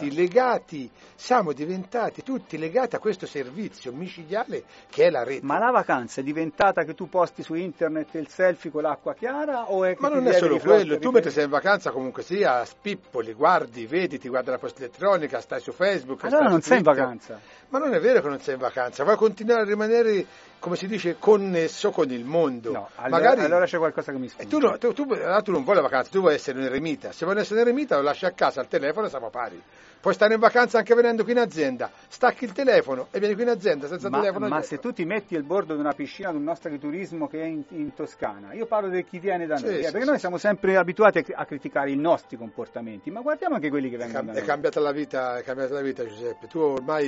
Siamo diventati tutti legati a questo servizio micidiale che è la rete. Ma la vacanza è diventata che tu posti su internet il selfie con l'acqua chiara o è che Ma non è solo quello, tu mentre sei in vacanza comunque sia spippoli, guardi, vedi, ti guardi la posta elettronica, stai su Facebook. Allora non sei in Twitter. vacanza. Ma non è vero che non sei in vacanza, vuoi continuare a rimanere, come si dice, connesso con il mondo. No, allora c'è qualcosa che mi sfugge. Tu non vuoi la vacanza, tu vuoi essere un eremita. Se vuoi essere un eremita lo lasci a casa al telefono e siamo pari. Puoi stare in vacanza anche venendo qui in azienda, stacchi il telefono e vieni qui in azienda senza telefono. Ma se tu ti metti al bordo di una piscina di un nostro agriturismo che è in Toscana, io parlo di chi viene da noi, perché noi siamo sempre abituati a criticare i nostri comportamenti, ma guardiamo anche quelli che vengono da noi. È cambiata la vita, Giuseppe. Tu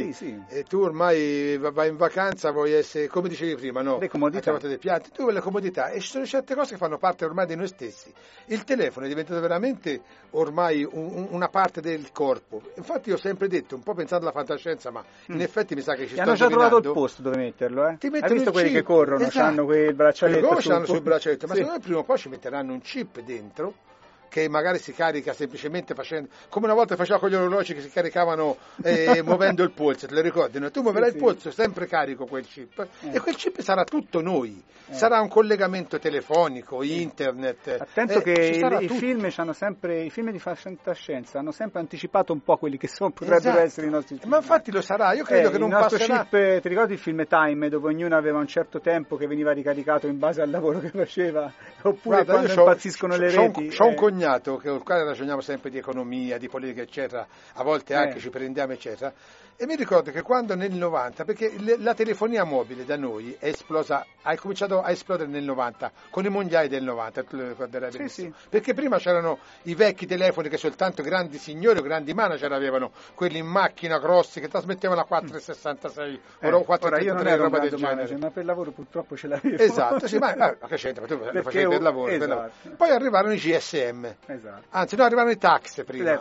ormai vai in vacanza, vuoi essere, come dicevi prima, no? Le comodità. Dei piatti, tu vuoi le comodità e ci sono certe cose che fanno parte ormai di noi stessi. Il telefono è diventato veramente ormai una parte del corpo. Infatti io ho sempre detto, un po' pensando alla fantascienza, ma in effetti mi sa che ci sto hanno già trovato il posto dove metterlo, eh? Hai visto quelli che corrono, hanno quel braccialetto sul braccialetto, ma secondo me prima o poi ci metteranno un chip dentro che magari si carica semplicemente facendo, come una volta faceva con gli orologi che si caricavano muovendo il polso, te lo ricordi? No? Tu muoverai il polso sempre carico quel chip e quel chip sarà tutto noi, sarà un collegamento telefonico, internet. Attento che i film di fantascienza hanno sempre anticipato un po' quelli che potrebbero essere i nostri film. Ma infatti lo sarà, io credo che non passerà. Chip, ti ricordi il film Time dove ognuno aveva un certo tempo che veniva ricaricato in base al lavoro che faceva? Oppure quando impazziscono le reti? C'ho un cognato con il quale ragioniamo sempre di economia, di politica eccetera, a volte anche ci prendiamo eccetera, e mi ricordo che quando nel 90, perché la telefonia mobile da noi è esplosa, ha cominciato a esplodere nel 90 con i mondiali del 90, tu lo ricorderai benissimo, perché prima c'erano i vecchi telefoni che soltanto grandi signori o grandi manager avevano, quelli in macchina grossi che trasmettevano a 4,66 o 4,33 roba del genere, ma per lavoro purtroppo ce l'avevo. Esatto, sì, ma che c'entra, tu lo facevi per lavoro, esatto. Poi arrivarono i GSM. Esatto. Anzi, no, arrivavano i tax prima,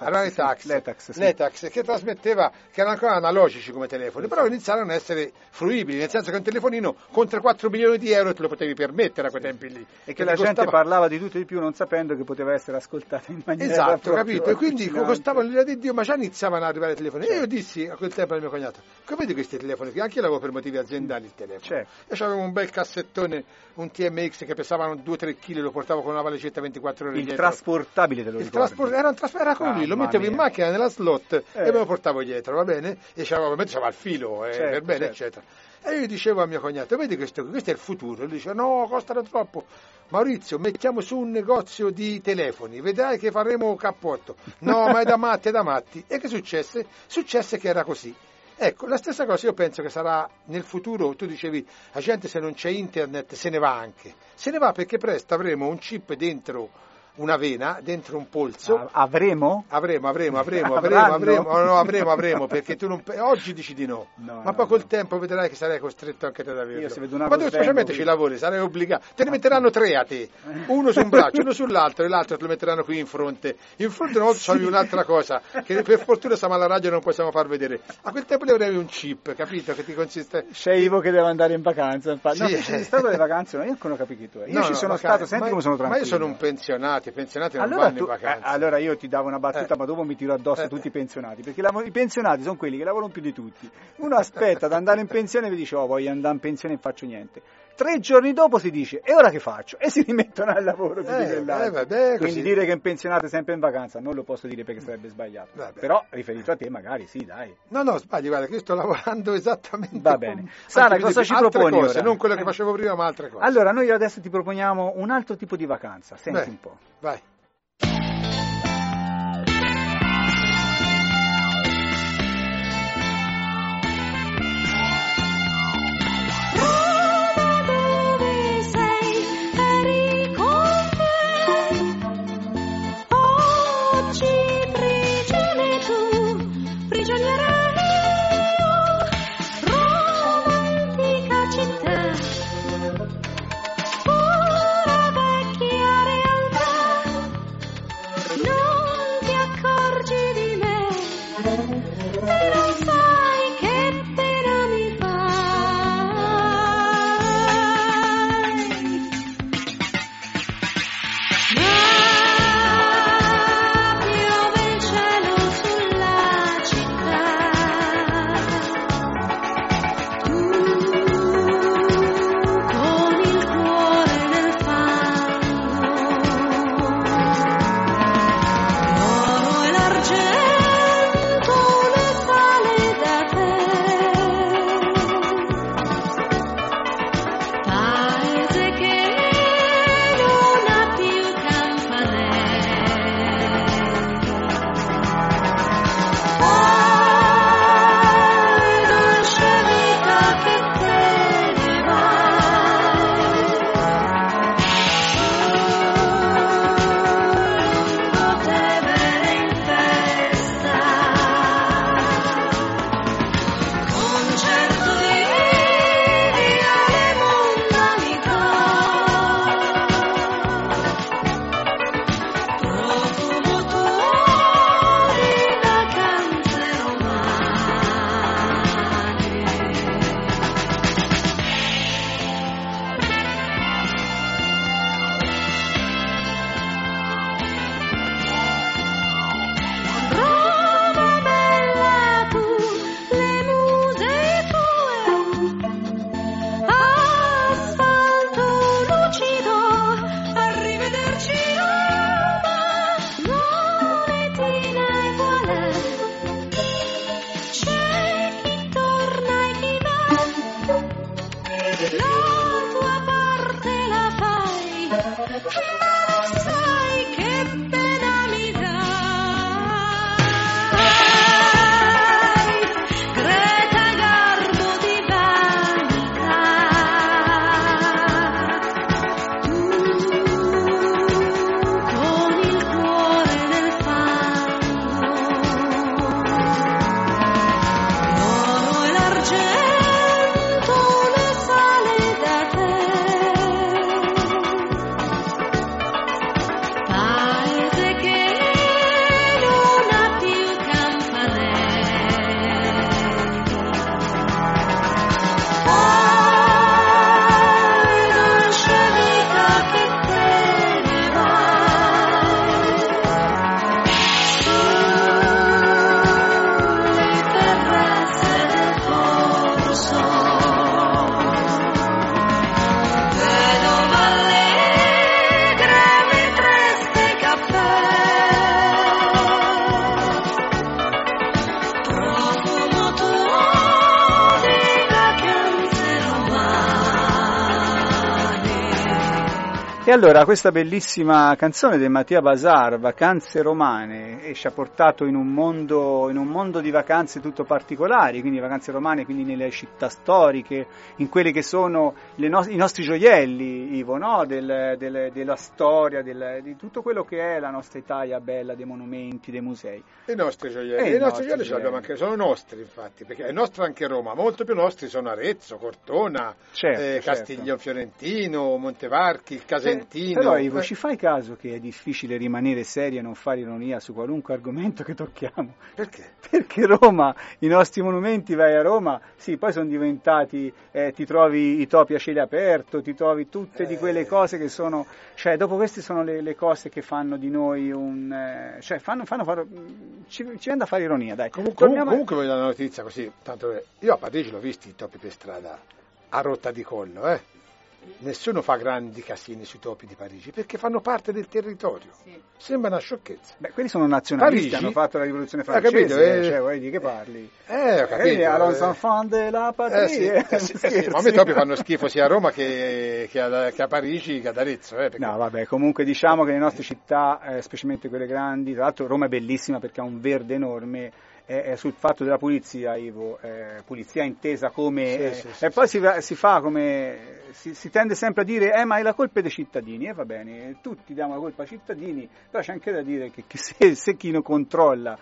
l'Etax, che trasmetteva, che erano ancora analogici come telefoni, però iniziarono a essere fruibili, nel senso che un telefonino con 3-4 milioni di euro te lo potevi permettere a quei tempi lì. E che la gente parlava di tutto e di più non sapendo che poteva essere ascoltata in maniera esatto, capito? E quindi costavano l'ira di Dio, ma già iniziavano ad arrivare i telefoni. E io dissi a quel tempo al mio cognato, come vedi questi telefoni? Che anche io l'avevo per motivi aziendali il telefono. E c'avevo un bel cassettone, un TMX che pesavano 2-3 kg, lo portavo con una valigetta 24 ore dietro. Trasportabile te lo ricordi? Era con lui, lo mettevo in macchina nella slot e me lo portavo dietro, va bene? E ovviamente c'aveva il filo, per bene, eccetera. E io dicevo a mio cognato, vedi questo è il futuro. Lui dice, no, costano troppo. Maurizio, mettiamo su un negozio di telefoni, vedrai che faremo cappotto. No, ma è da matti. E che successe? Successe che era così. Ecco, la stessa cosa io penso che sarà nel futuro. Tu dicevi, la gente se non c'è internet se ne va anche. Se ne va perché presto avremo un chip dentro una vena, dentro un polso. Avremo, perché tu non oggi dici di no, ma poi col tempo vedrai che sarai costretto anche te ad averlo. Ma tu specialmente ci lavori, sarai obbligato. Te ne metteranno 3 a te, uno su un braccio, uno sull'altro, e l'altro te lo metteranno qui in fronte. In fronte una volta c'avevi un'altra cosa che per fortuna siamo alla radio e non possiamo far vedere. A quel tempo ne avevi un chip, capito? Che ti consiste. C'è Ivo che deve andare in vacanza. No, ci sei stato alle vacanze, no? Io non ho capito tu. Io ci sono stato, senti come sono tranquillo. Ma io sono un pensionati non vanno in vacanza. Allora io ti davo una battuta, ma dopo mi tiro addosso tutti i pensionati, perché i pensionati sono quelli che lavorano più di tutti. Uno aspetta ad andare in pensione e mi dice, voglio andare in pensione e non faccio niente. 3 giorni dopo si dice, e ora che faccio? E si rimettono al lavoro. Quindi dire che un pensionato è sempre in vacanza non lo posso dire perché sarebbe sbagliato. Però riferito a te magari sì, dai. No, sbagli, guarda che io sto lavorando esattamente. Va bene. Sara, cosa ci proponi cose, non quello che facevo prima, ma altre cose. Allora noi adesso ti proponiamo un altro tipo di vacanza. Senti un po'. Vai. la tua parte la fai, ma non sai che pena mi dai. Greta Garbo di vanità, con il cuore nel fango, l'oro e l'argento le sale da te, paese che non ha più campanelli, poi dolce vita che te ne vai, sulle terrazze del Corso, vedova allegra mentre ste caffè, profumo tuo di vacanze romane. E allora questa bellissima canzone di Mattia Bazar, Vacanze romane, ci ha portato in un mondo di vacanze tutto particolari, quindi vacanze romane, quindi nelle città storiche, in quelli che sono i nostri gioielli, Ivo, no? Della storia, di tutto quello che è la nostra Italia bella, dei monumenti, dei musei. I nostri gioielli, ce l'abbiamo anche, sono nostri infatti, perché è nostra anche Roma, molto più nostri sono Arezzo, Cortona, Certo. Castiglion Fiorentino, Montevarchi, il Casentino. Però Ivo, ci fai caso che è difficile rimanere seri e non fare ironia su qualunque argomento che tocchiamo? Perché? Perché Roma, i nostri monumenti, vai a Roma, sì, poi sono diventati, ti trovi i topi a cielo aperto, ti trovi tutte di quelle cose che sono, cioè dopo queste sono le cose che fanno di noi ci viene da fare ironia, dai. Comunque voglio dare una notizia così, tanto io a Parigi l'ho visti i topi per strada a rotta di collo, Nessuno fa grandi casini sui topi di Parigi perché fanno parte del territorio. Sì. Sembra una sciocchezza. Beh, quelli sono nazionalisti, Parigi, hanno fatto la rivoluzione francese, cioè vuoi di che parli? Ho capito. Allons enfants de la patrie. Sì, ma a me i topi fanno schifo sia a Roma che a Parigi che ad Arezzo. Perché... No, vabbè, comunque diciamo che le nostre città, specialmente quelle grandi, tra l'altro Roma è bellissima perché ha un verde enorme, sul fatto della pulizia, Ivo, pulizia intesa come sì, e poi si fa come si tende sempre a dire ma è la colpa dei cittadini, va bene, tutti diamo la colpa ai cittadini, però c'è anche da dire che se chi non controlla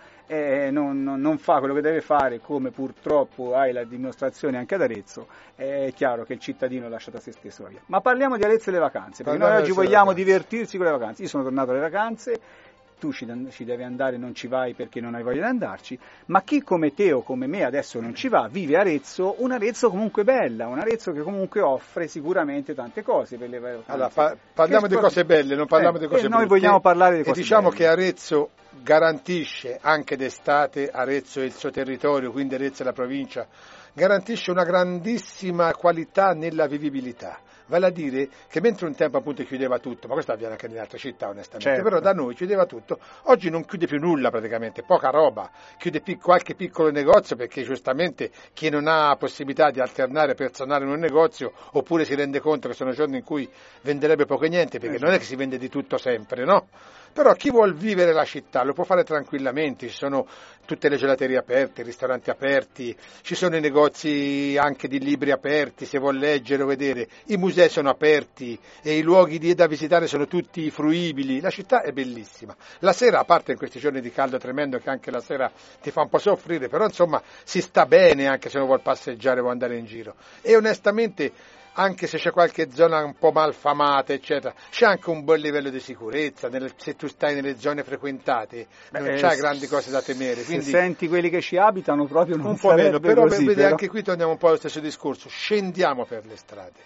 non fa quello che deve fare, come purtroppo hai la dimostrazione anche ad Arezzo, è chiaro che il cittadino è lasciato a se stesso via. Ma parliamo di Arezzo e le vacanze, perché noi oggi vogliamo divertirci con le vacanze. Io sono tornato alle vacanze, tu ci devi andare, non ci vai perché non hai voglia di andarci, ma chi come te o come me adesso non ci va, vive Arezzo, un Arezzo comunque bella, un Arezzo che comunque offre sicuramente tante cose per le vacanze. Allora, parliamo di cose belle, non parliamo di cose brutte. Noi vogliamo parlare di cose belle. Diciamo che Arezzo garantisce anche d'estate, Arezzo e il suo territorio, quindi Arezzo e la provincia, garantisce una grandissima qualità nella vivibilità. Vale a dire che mentre un tempo appunto chiudeva tutto, ma questo avviene anche nelle altre città onestamente, certo. Però da noi chiudeva tutto, oggi non chiude più nulla praticamente, poca roba, chiude qualche piccolo negozio perché giustamente chi non ha possibilità di alternare personale in un negozio oppure si rende conto che sono giorni in cui venderebbe poco e niente, perché non è che si vende di tutto sempre, no? Però chi vuol vivere la città lo può fare tranquillamente, ci sono tutte le gelaterie aperte, i ristoranti aperti, ci sono i negozi anche di libri aperti, se vuol leggere o vedere, i musei sono aperti e i luoghi da visitare sono tutti fruibili, la città è bellissima. La sera, a parte in questi giorni di caldo tremendo che anche la sera ti fa un po' soffrire, però insomma si sta bene anche se uno vuol passeggiare o andare in giro. E onestamente, anche se c'è qualche zona un po' malfamata, eccetera, c'è anche un buon livello di sicurezza, se tu stai nelle zone frequentate, non c'hai grandi cose da temere. Quindi, se senti quelli che ci abitano proprio non un po' meno, però così, vedi, anche qui torniamo un po' allo stesso discorso, scendiamo per le strade.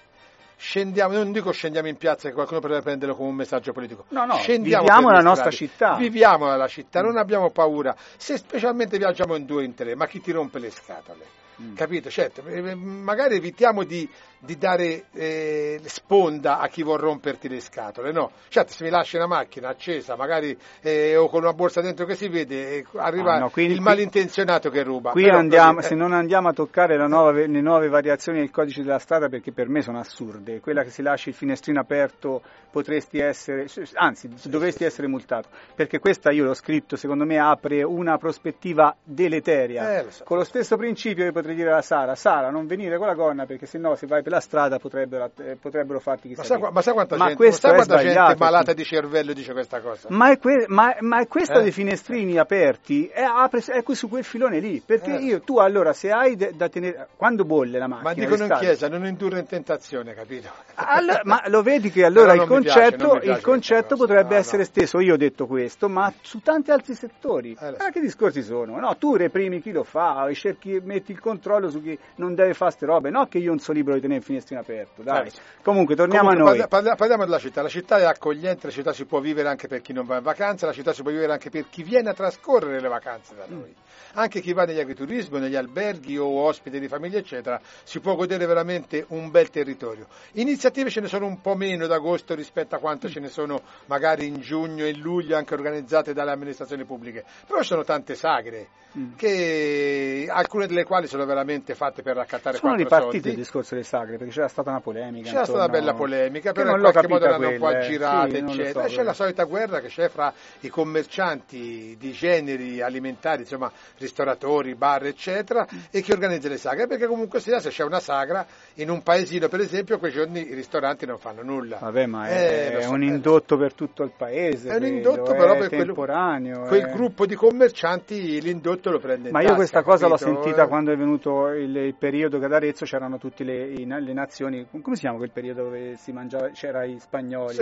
Non dico scendiamo in piazza che qualcuno potrebbe prenderlo come un messaggio politico. No, viviamo la nostra città. Viviamo nella città, non abbiamo paura, se specialmente viaggiamo in 2 o in 3, ma chi ti rompe le scatole? Capito? Certo, magari evitiamo di di dare sponda a chi vuol romperti le scatole, no? Certo, se mi lasci una macchina accesa, magari o con una borsa dentro che si vede, arriva il malintenzionato che ruba. Qui però, se non andiamo a toccare le nuove variazioni del codice della strada, perché per me sono assurde, quella che si lascia il finestrino aperto dovresti essere multato, perché questa io l'ho scritto, secondo me apre una prospettiva deleteria, con lo stesso principio che potrei dire alla Sara, non venire con la gonna perché sennò se vai per la strada potrebbero farti chissà ma sa quanta gente malata di cervello dice questa cosa? Ma è questa dei finestrini aperti apre su quel filone lì, perché tu allora se hai da tenere quando bolle la macchina, ma dicono in chiesa non indurre in tentazione, capito? Allora, ma lo vedi che allora il concetto potrebbe essere esteso, io ho detto questo, ma su tanti altri settori. Che discorsi sono? No, tu reprimi chi lo fa, metti il controllo su chi non deve fare ste robe, no che io non sono libero di tenere il finestrino aperto, dai. Comunque torniamo a noi. Parliamo della città. La città è accogliente, la città si può vivere anche per chi non va in vacanza, la città si può vivere anche per chi viene a trascorrere le vacanze da noi. Anche chi va negli agriturismi, negli alberghi o ospite di famiglia eccetera, si può godere veramente un bel territorio. Iniziative ce ne sono un po' meno ad agosto rispetto a quanto ce ne sono magari in giugno e luglio anche organizzate dalle amministrazioni pubbliche, però ci sono tante sagre che alcune delle quali sono veramente fatte per raccattare sono quattro soldi. Sono ripartite il discorso delle sagre perché c'era stata una polemica, c'era stata una bella polemica, però in qualche modo l'hanno un po' aggirata eccetera. C'è la solita guerra che c'è fra i commercianti di generi alimentari, insomma ristoratori, bar eccetera, e chi organizza le sagre, perché comunque se c'è una sagra in un paesino per esempio quei giorni i ristoranti non fanno nulla. Vabbè, ma è un indotto per tutto il paese, è un indotto però per temporaneo, quel gruppo di commercianti l'indotto lo prende in tasca. Ma io questa cosa l'ho sentita quando è venuto il periodo che ad Arezzo c'erano tutte le nazioni, come si chiama quel periodo dove si mangiava, c'era i spagnoli,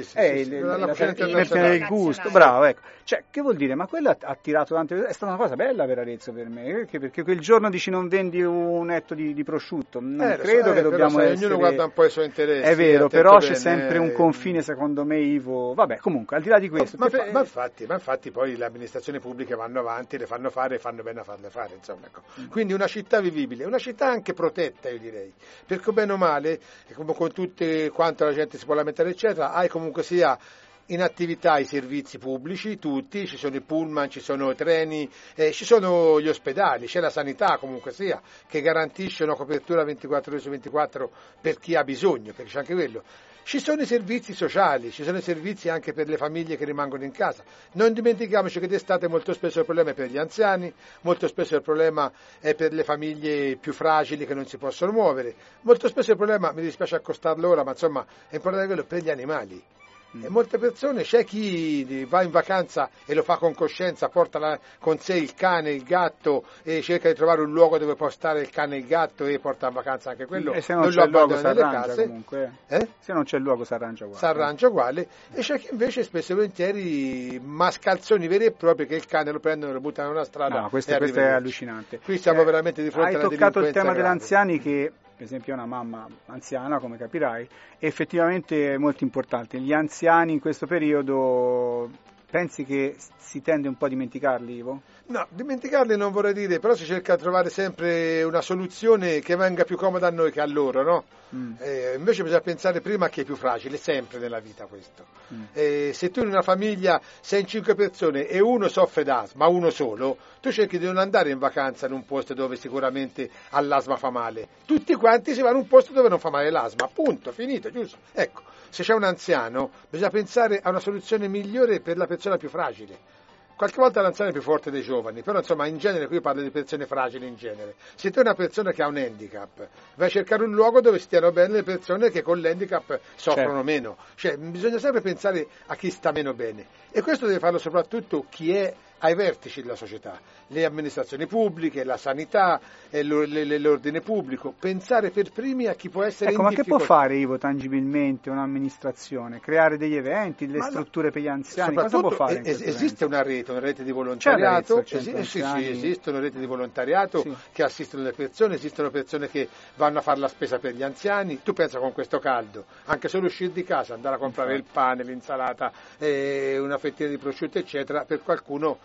la del gusto, bravo, ecco. Cioè, che vuol dire? Ma quello ha tirato tante, è stata una cosa bella per Arezzo per me, perché quel giorno dici non vendi un etto di prosciutto, non credo che dobbiamo essere, ognuno guarda un po' i suoi interessi. È vero, però c'è sempre un confine secondo me, Ivo, vabbè, comunque al di là di questo. Ma infatti poi le amministrazioni pubbliche vanno avanti, le fanno fare e fanno bene a farle fare, insomma, ecco. Quindi una città vivibile, una città anche protetta, io direi, perché bene o male, come con tutte quanto la gente si può lamentare eccetera, hai comunque sia in attività i servizi pubblici, tutti, ci sono i pullman, ci sono i treni, ci sono gli ospedali, c'è la sanità comunque sia, che garantisce una copertura 24 ore su 24 per chi ha bisogno, perché c'è anche quello. Ci sono i servizi sociali, ci sono i servizi anche per le famiglie che rimangono in casa. Non dimentichiamoci che d'estate molto spesso il problema è per gli anziani, molto spesso il problema è per le famiglie più fragili che non si possono muovere, molto spesso il problema, mi dispiace accostarlo ora, ma insomma è importante quello per gli animali. E molte persone, c'è chi va in vacanza e lo fa con coscienza, porta con sé il cane, il gatto e cerca di trovare un luogo dove può stare il cane e il gatto e porta in vacanza anche quello. E se non c'è il luogo si arrangia comunque. Se non c'è il luogo si arrangia uguale. Si arrangia uguale. E c'è chi invece spesso e volentieri mascalzoni veri e propri che il cane lo prendono e lo buttano in una strada. No, questo è allucinante. Qui siamo veramente di fronte a una delinquenza. Hai toccato il tema degli anziani che, per esempio, è una mamma anziana, come capirai, è effettivamente molto importante. Gli anziani in questo periodo, pensi che si tende un po' a dimenticarli, Ivo? No, dimenticarli non vorrei dire, però si cerca di trovare sempre una soluzione che venga più comoda a noi che a loro, no? Invece bisogna pensare prima a chi è più fragile, sempre nella vita questo. Se tu in una famiglia sei in 5 persone e uno soffre d'asma, uno solo, tu cerchi di non andare in vacanza in un posto dove sicuramente all'asma fa male. Tutti quanti si vanno in un posto dove non fa male l'asma, punto, finito, giusto? Ecco, se c'è un anziano bisogna pensare a una soluzione migliore per la persona più fragile. Qualche volta l'anziano è più forte dei giovani, però insomma in genere qui parlo di persone fragili in genere. Se tu hai una persona che ha un handicap, vai a cercare un luogo dove stiano bene le persone che con l'handicap soffrono meno. Cioè bisogna sempre pensare a chi sta meno bene. E questo deve farlo soprattutto chi è ai vertici della società, le amministrazioni pubbliche, la sanità, l'ordine pubblico, pensare per primi a chi può essere in difficoltà. Ma che può fare, Ivo, tangibilmente un'amministrazione? Creare degli eventi, delle strutture per gli anziani? Cosa può fare? Esiste una rete di volontariato, esistono reti di volontariato che assistono le persone, esistono persone che vanno a fare la spesa per gli anziani. Tu pensa con questo caldo, anche solo uscire di casa, andare a comprare il pane, l'insalata, una fettina di prosciutto eccetera, per qualcuno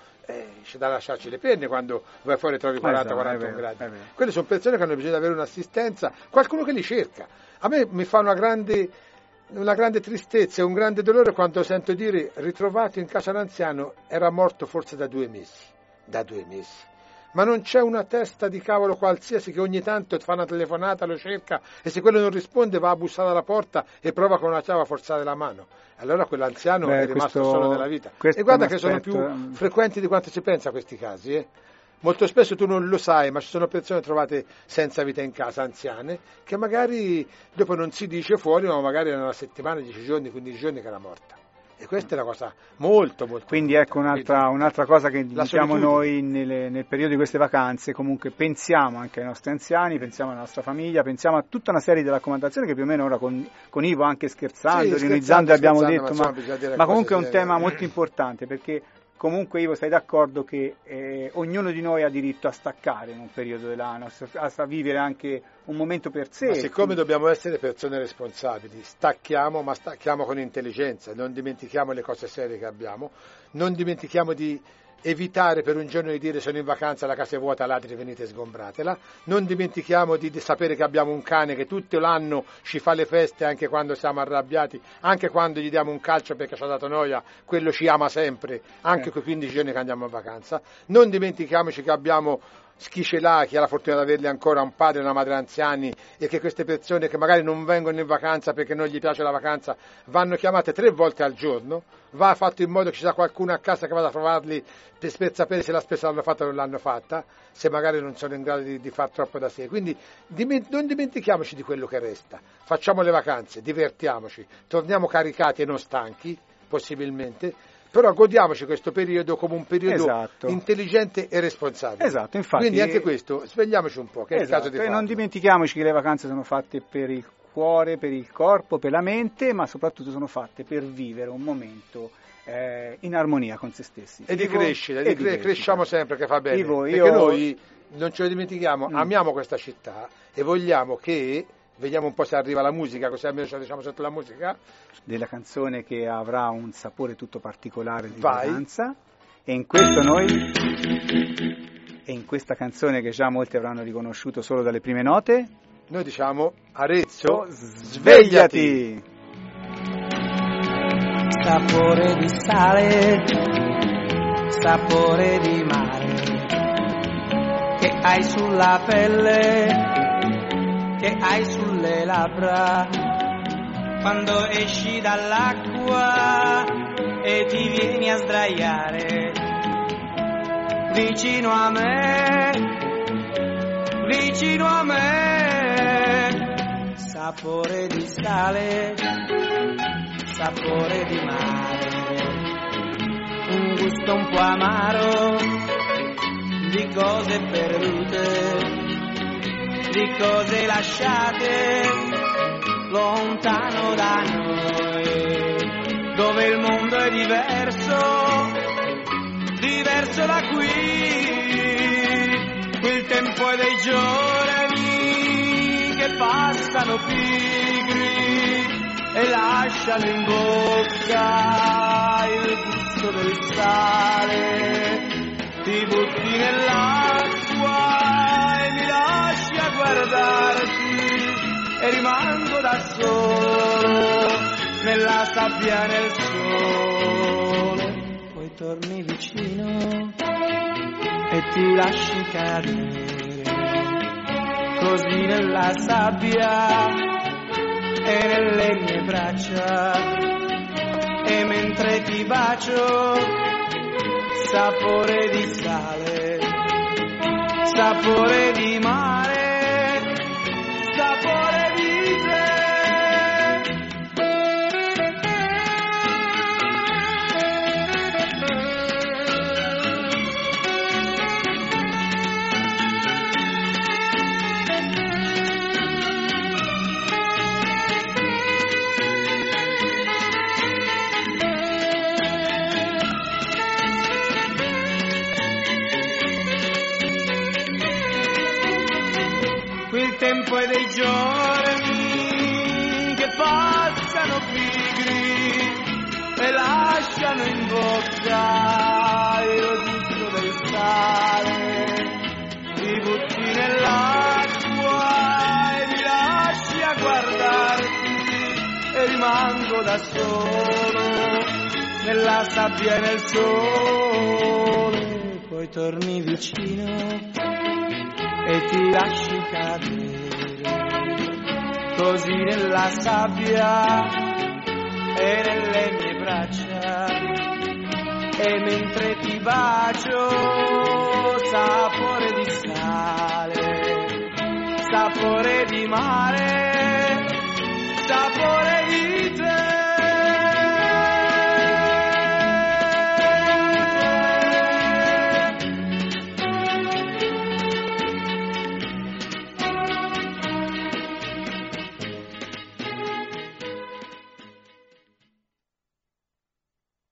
c'è da lasciarci le penne quando vai fuori e trovi 40-41 gradi. Quelle sono persone che hanno bisogno di avere un'assistenza, qualcuno che li cerca. A me mi fa una grande tristezza e un grande dolore quando sento dire ritrovato in casa l'anziano, era morto forse da 2 mesi. Da 2 mesi. Ma non c'è una testa di cavolo qualsiasi che ogni tanto fa una telefonata, lo cerca e se quello non risponde va a bussare alla porta e prova con una chiave a forzare la mano. Allora quell'anziano è rimasto solo nella vita. E guarda che sono più frequenti di quanto si pensa questi casi. Molto spesso tu non lo sai, ma ci sono persone trovate senza vita in casa, anziane, che magari dopo non si dice fuori, ma magari erano una settimana, 10 giorni, 15 giorni che era morta. E questa è una cosa molto molto quindi ecco un'altra cosa che diciamo noi nel periodo di queste vacanze, comunque pensiamo anche ai nostri anziani, pensiamo alla nostra famiglia, pensiamo a tutta una serie di raccomandazioni che più o meno ora con Ivo anche scherzando, ironizzando abbiamo detto, ma comunque è un tema molto importante, perché comunque Ivo sei d'accordo che ognuno di noi ha diritto a staccare in un periodo dell'anno, a vivere anche un momento per sé. Ma siccome dobbiamo essere persone responsabili, stacchiamo, ma stacchiamo con intelligenza, non dimentichiamo le cose serie che abbiamo, non dimentichiamo di evitare per un giorno di dire sono in vacanza, la casa è vuota, ladri venite e sgombratela, non dimentichiamo di sapere che abbiamo un cane che tutto l'anno ci fa le feste anche quando siamo arrabbiati, anche quando gli diamo un calcio perché ci ha dato noia, quello ci ama sempre, anche quei 15 giorni che andiamo in vacanza, non dimentichiamoci che abbiamo chi ce l'ha, chi ha la fortuna di averli ancora, un padre e una madre anziani, e che queste persone che magari non vengono in vacanza perché non gli piace la vacanza vanno chiamate 3 volte al giorno, va fatto in modo che ci sia qualcuno a casa che vada a trovarli per sapere se la spesa l'hanno fatta o non l'hanno fatta, se magari non sono in grado di far troppo da sé. Quindi non dimentichiamoci di quello che resta, facciamo le vacanze, divertiamoci, torniamo caricati e non stanchi possibilmente, però godiamoci questo periodo come un periodo intelligente e responsabile. Esatto, infatti. Quindi anche questo, svegliamoci un po', che è il caso di farlo. E non dimentichiamoci che le vacanze sono fatte per il cuore, per il corpo, per la mente, ma soprattutto sono fatte per vivere un momento in armonia con se stessi. E di crescita, cresciamo sempre, che fa bene. Perché noi, non ce lo dimentichiamo, amiamo questa città e vogliamo che... Vediamo un po' se arriva la musica, così almeno ci diciamo sotto la musica. Della canzone che avrà un sapore tutto particolare di vacanza. E in questo in questa canzone che già molti avranno riconosciuto solo dalle prime note, noi diciamo Arezzo, svegliati! Sapore di sale, sapore di mare, che hai sulla pelle, che hai sulle labbra, quando esci dall'acqua e ti vieni a sdraiare vicino a me, sapore di sale, sapore di mare, un gusto un po' amaro di cose perdute, di cose lasciate lontano da noi, dove il mondo è diverso da qui. Il tempo è dei giorni che passano pigri e lasciano in bocca il gusto del sale. Ti butti nell'acqua e mi lasci a guardarti e rimango da solo nella sabbia e nel sole. Poi torni vicino e ti lasci cadere così nella sabbia e nelle mie braccia, e mentre ti bacio sapore di sale, sapore di mare, sapore di te. Il tempo è dei giorni che passano pigri e lasciano in bocca il rimango da solo nella sabbia e nel sole, poi torni vicino e ti lasci cadere così nella sabbia e nelle mie braccia, e mentre ti bacio sapore di sale, sapore di mare, sapore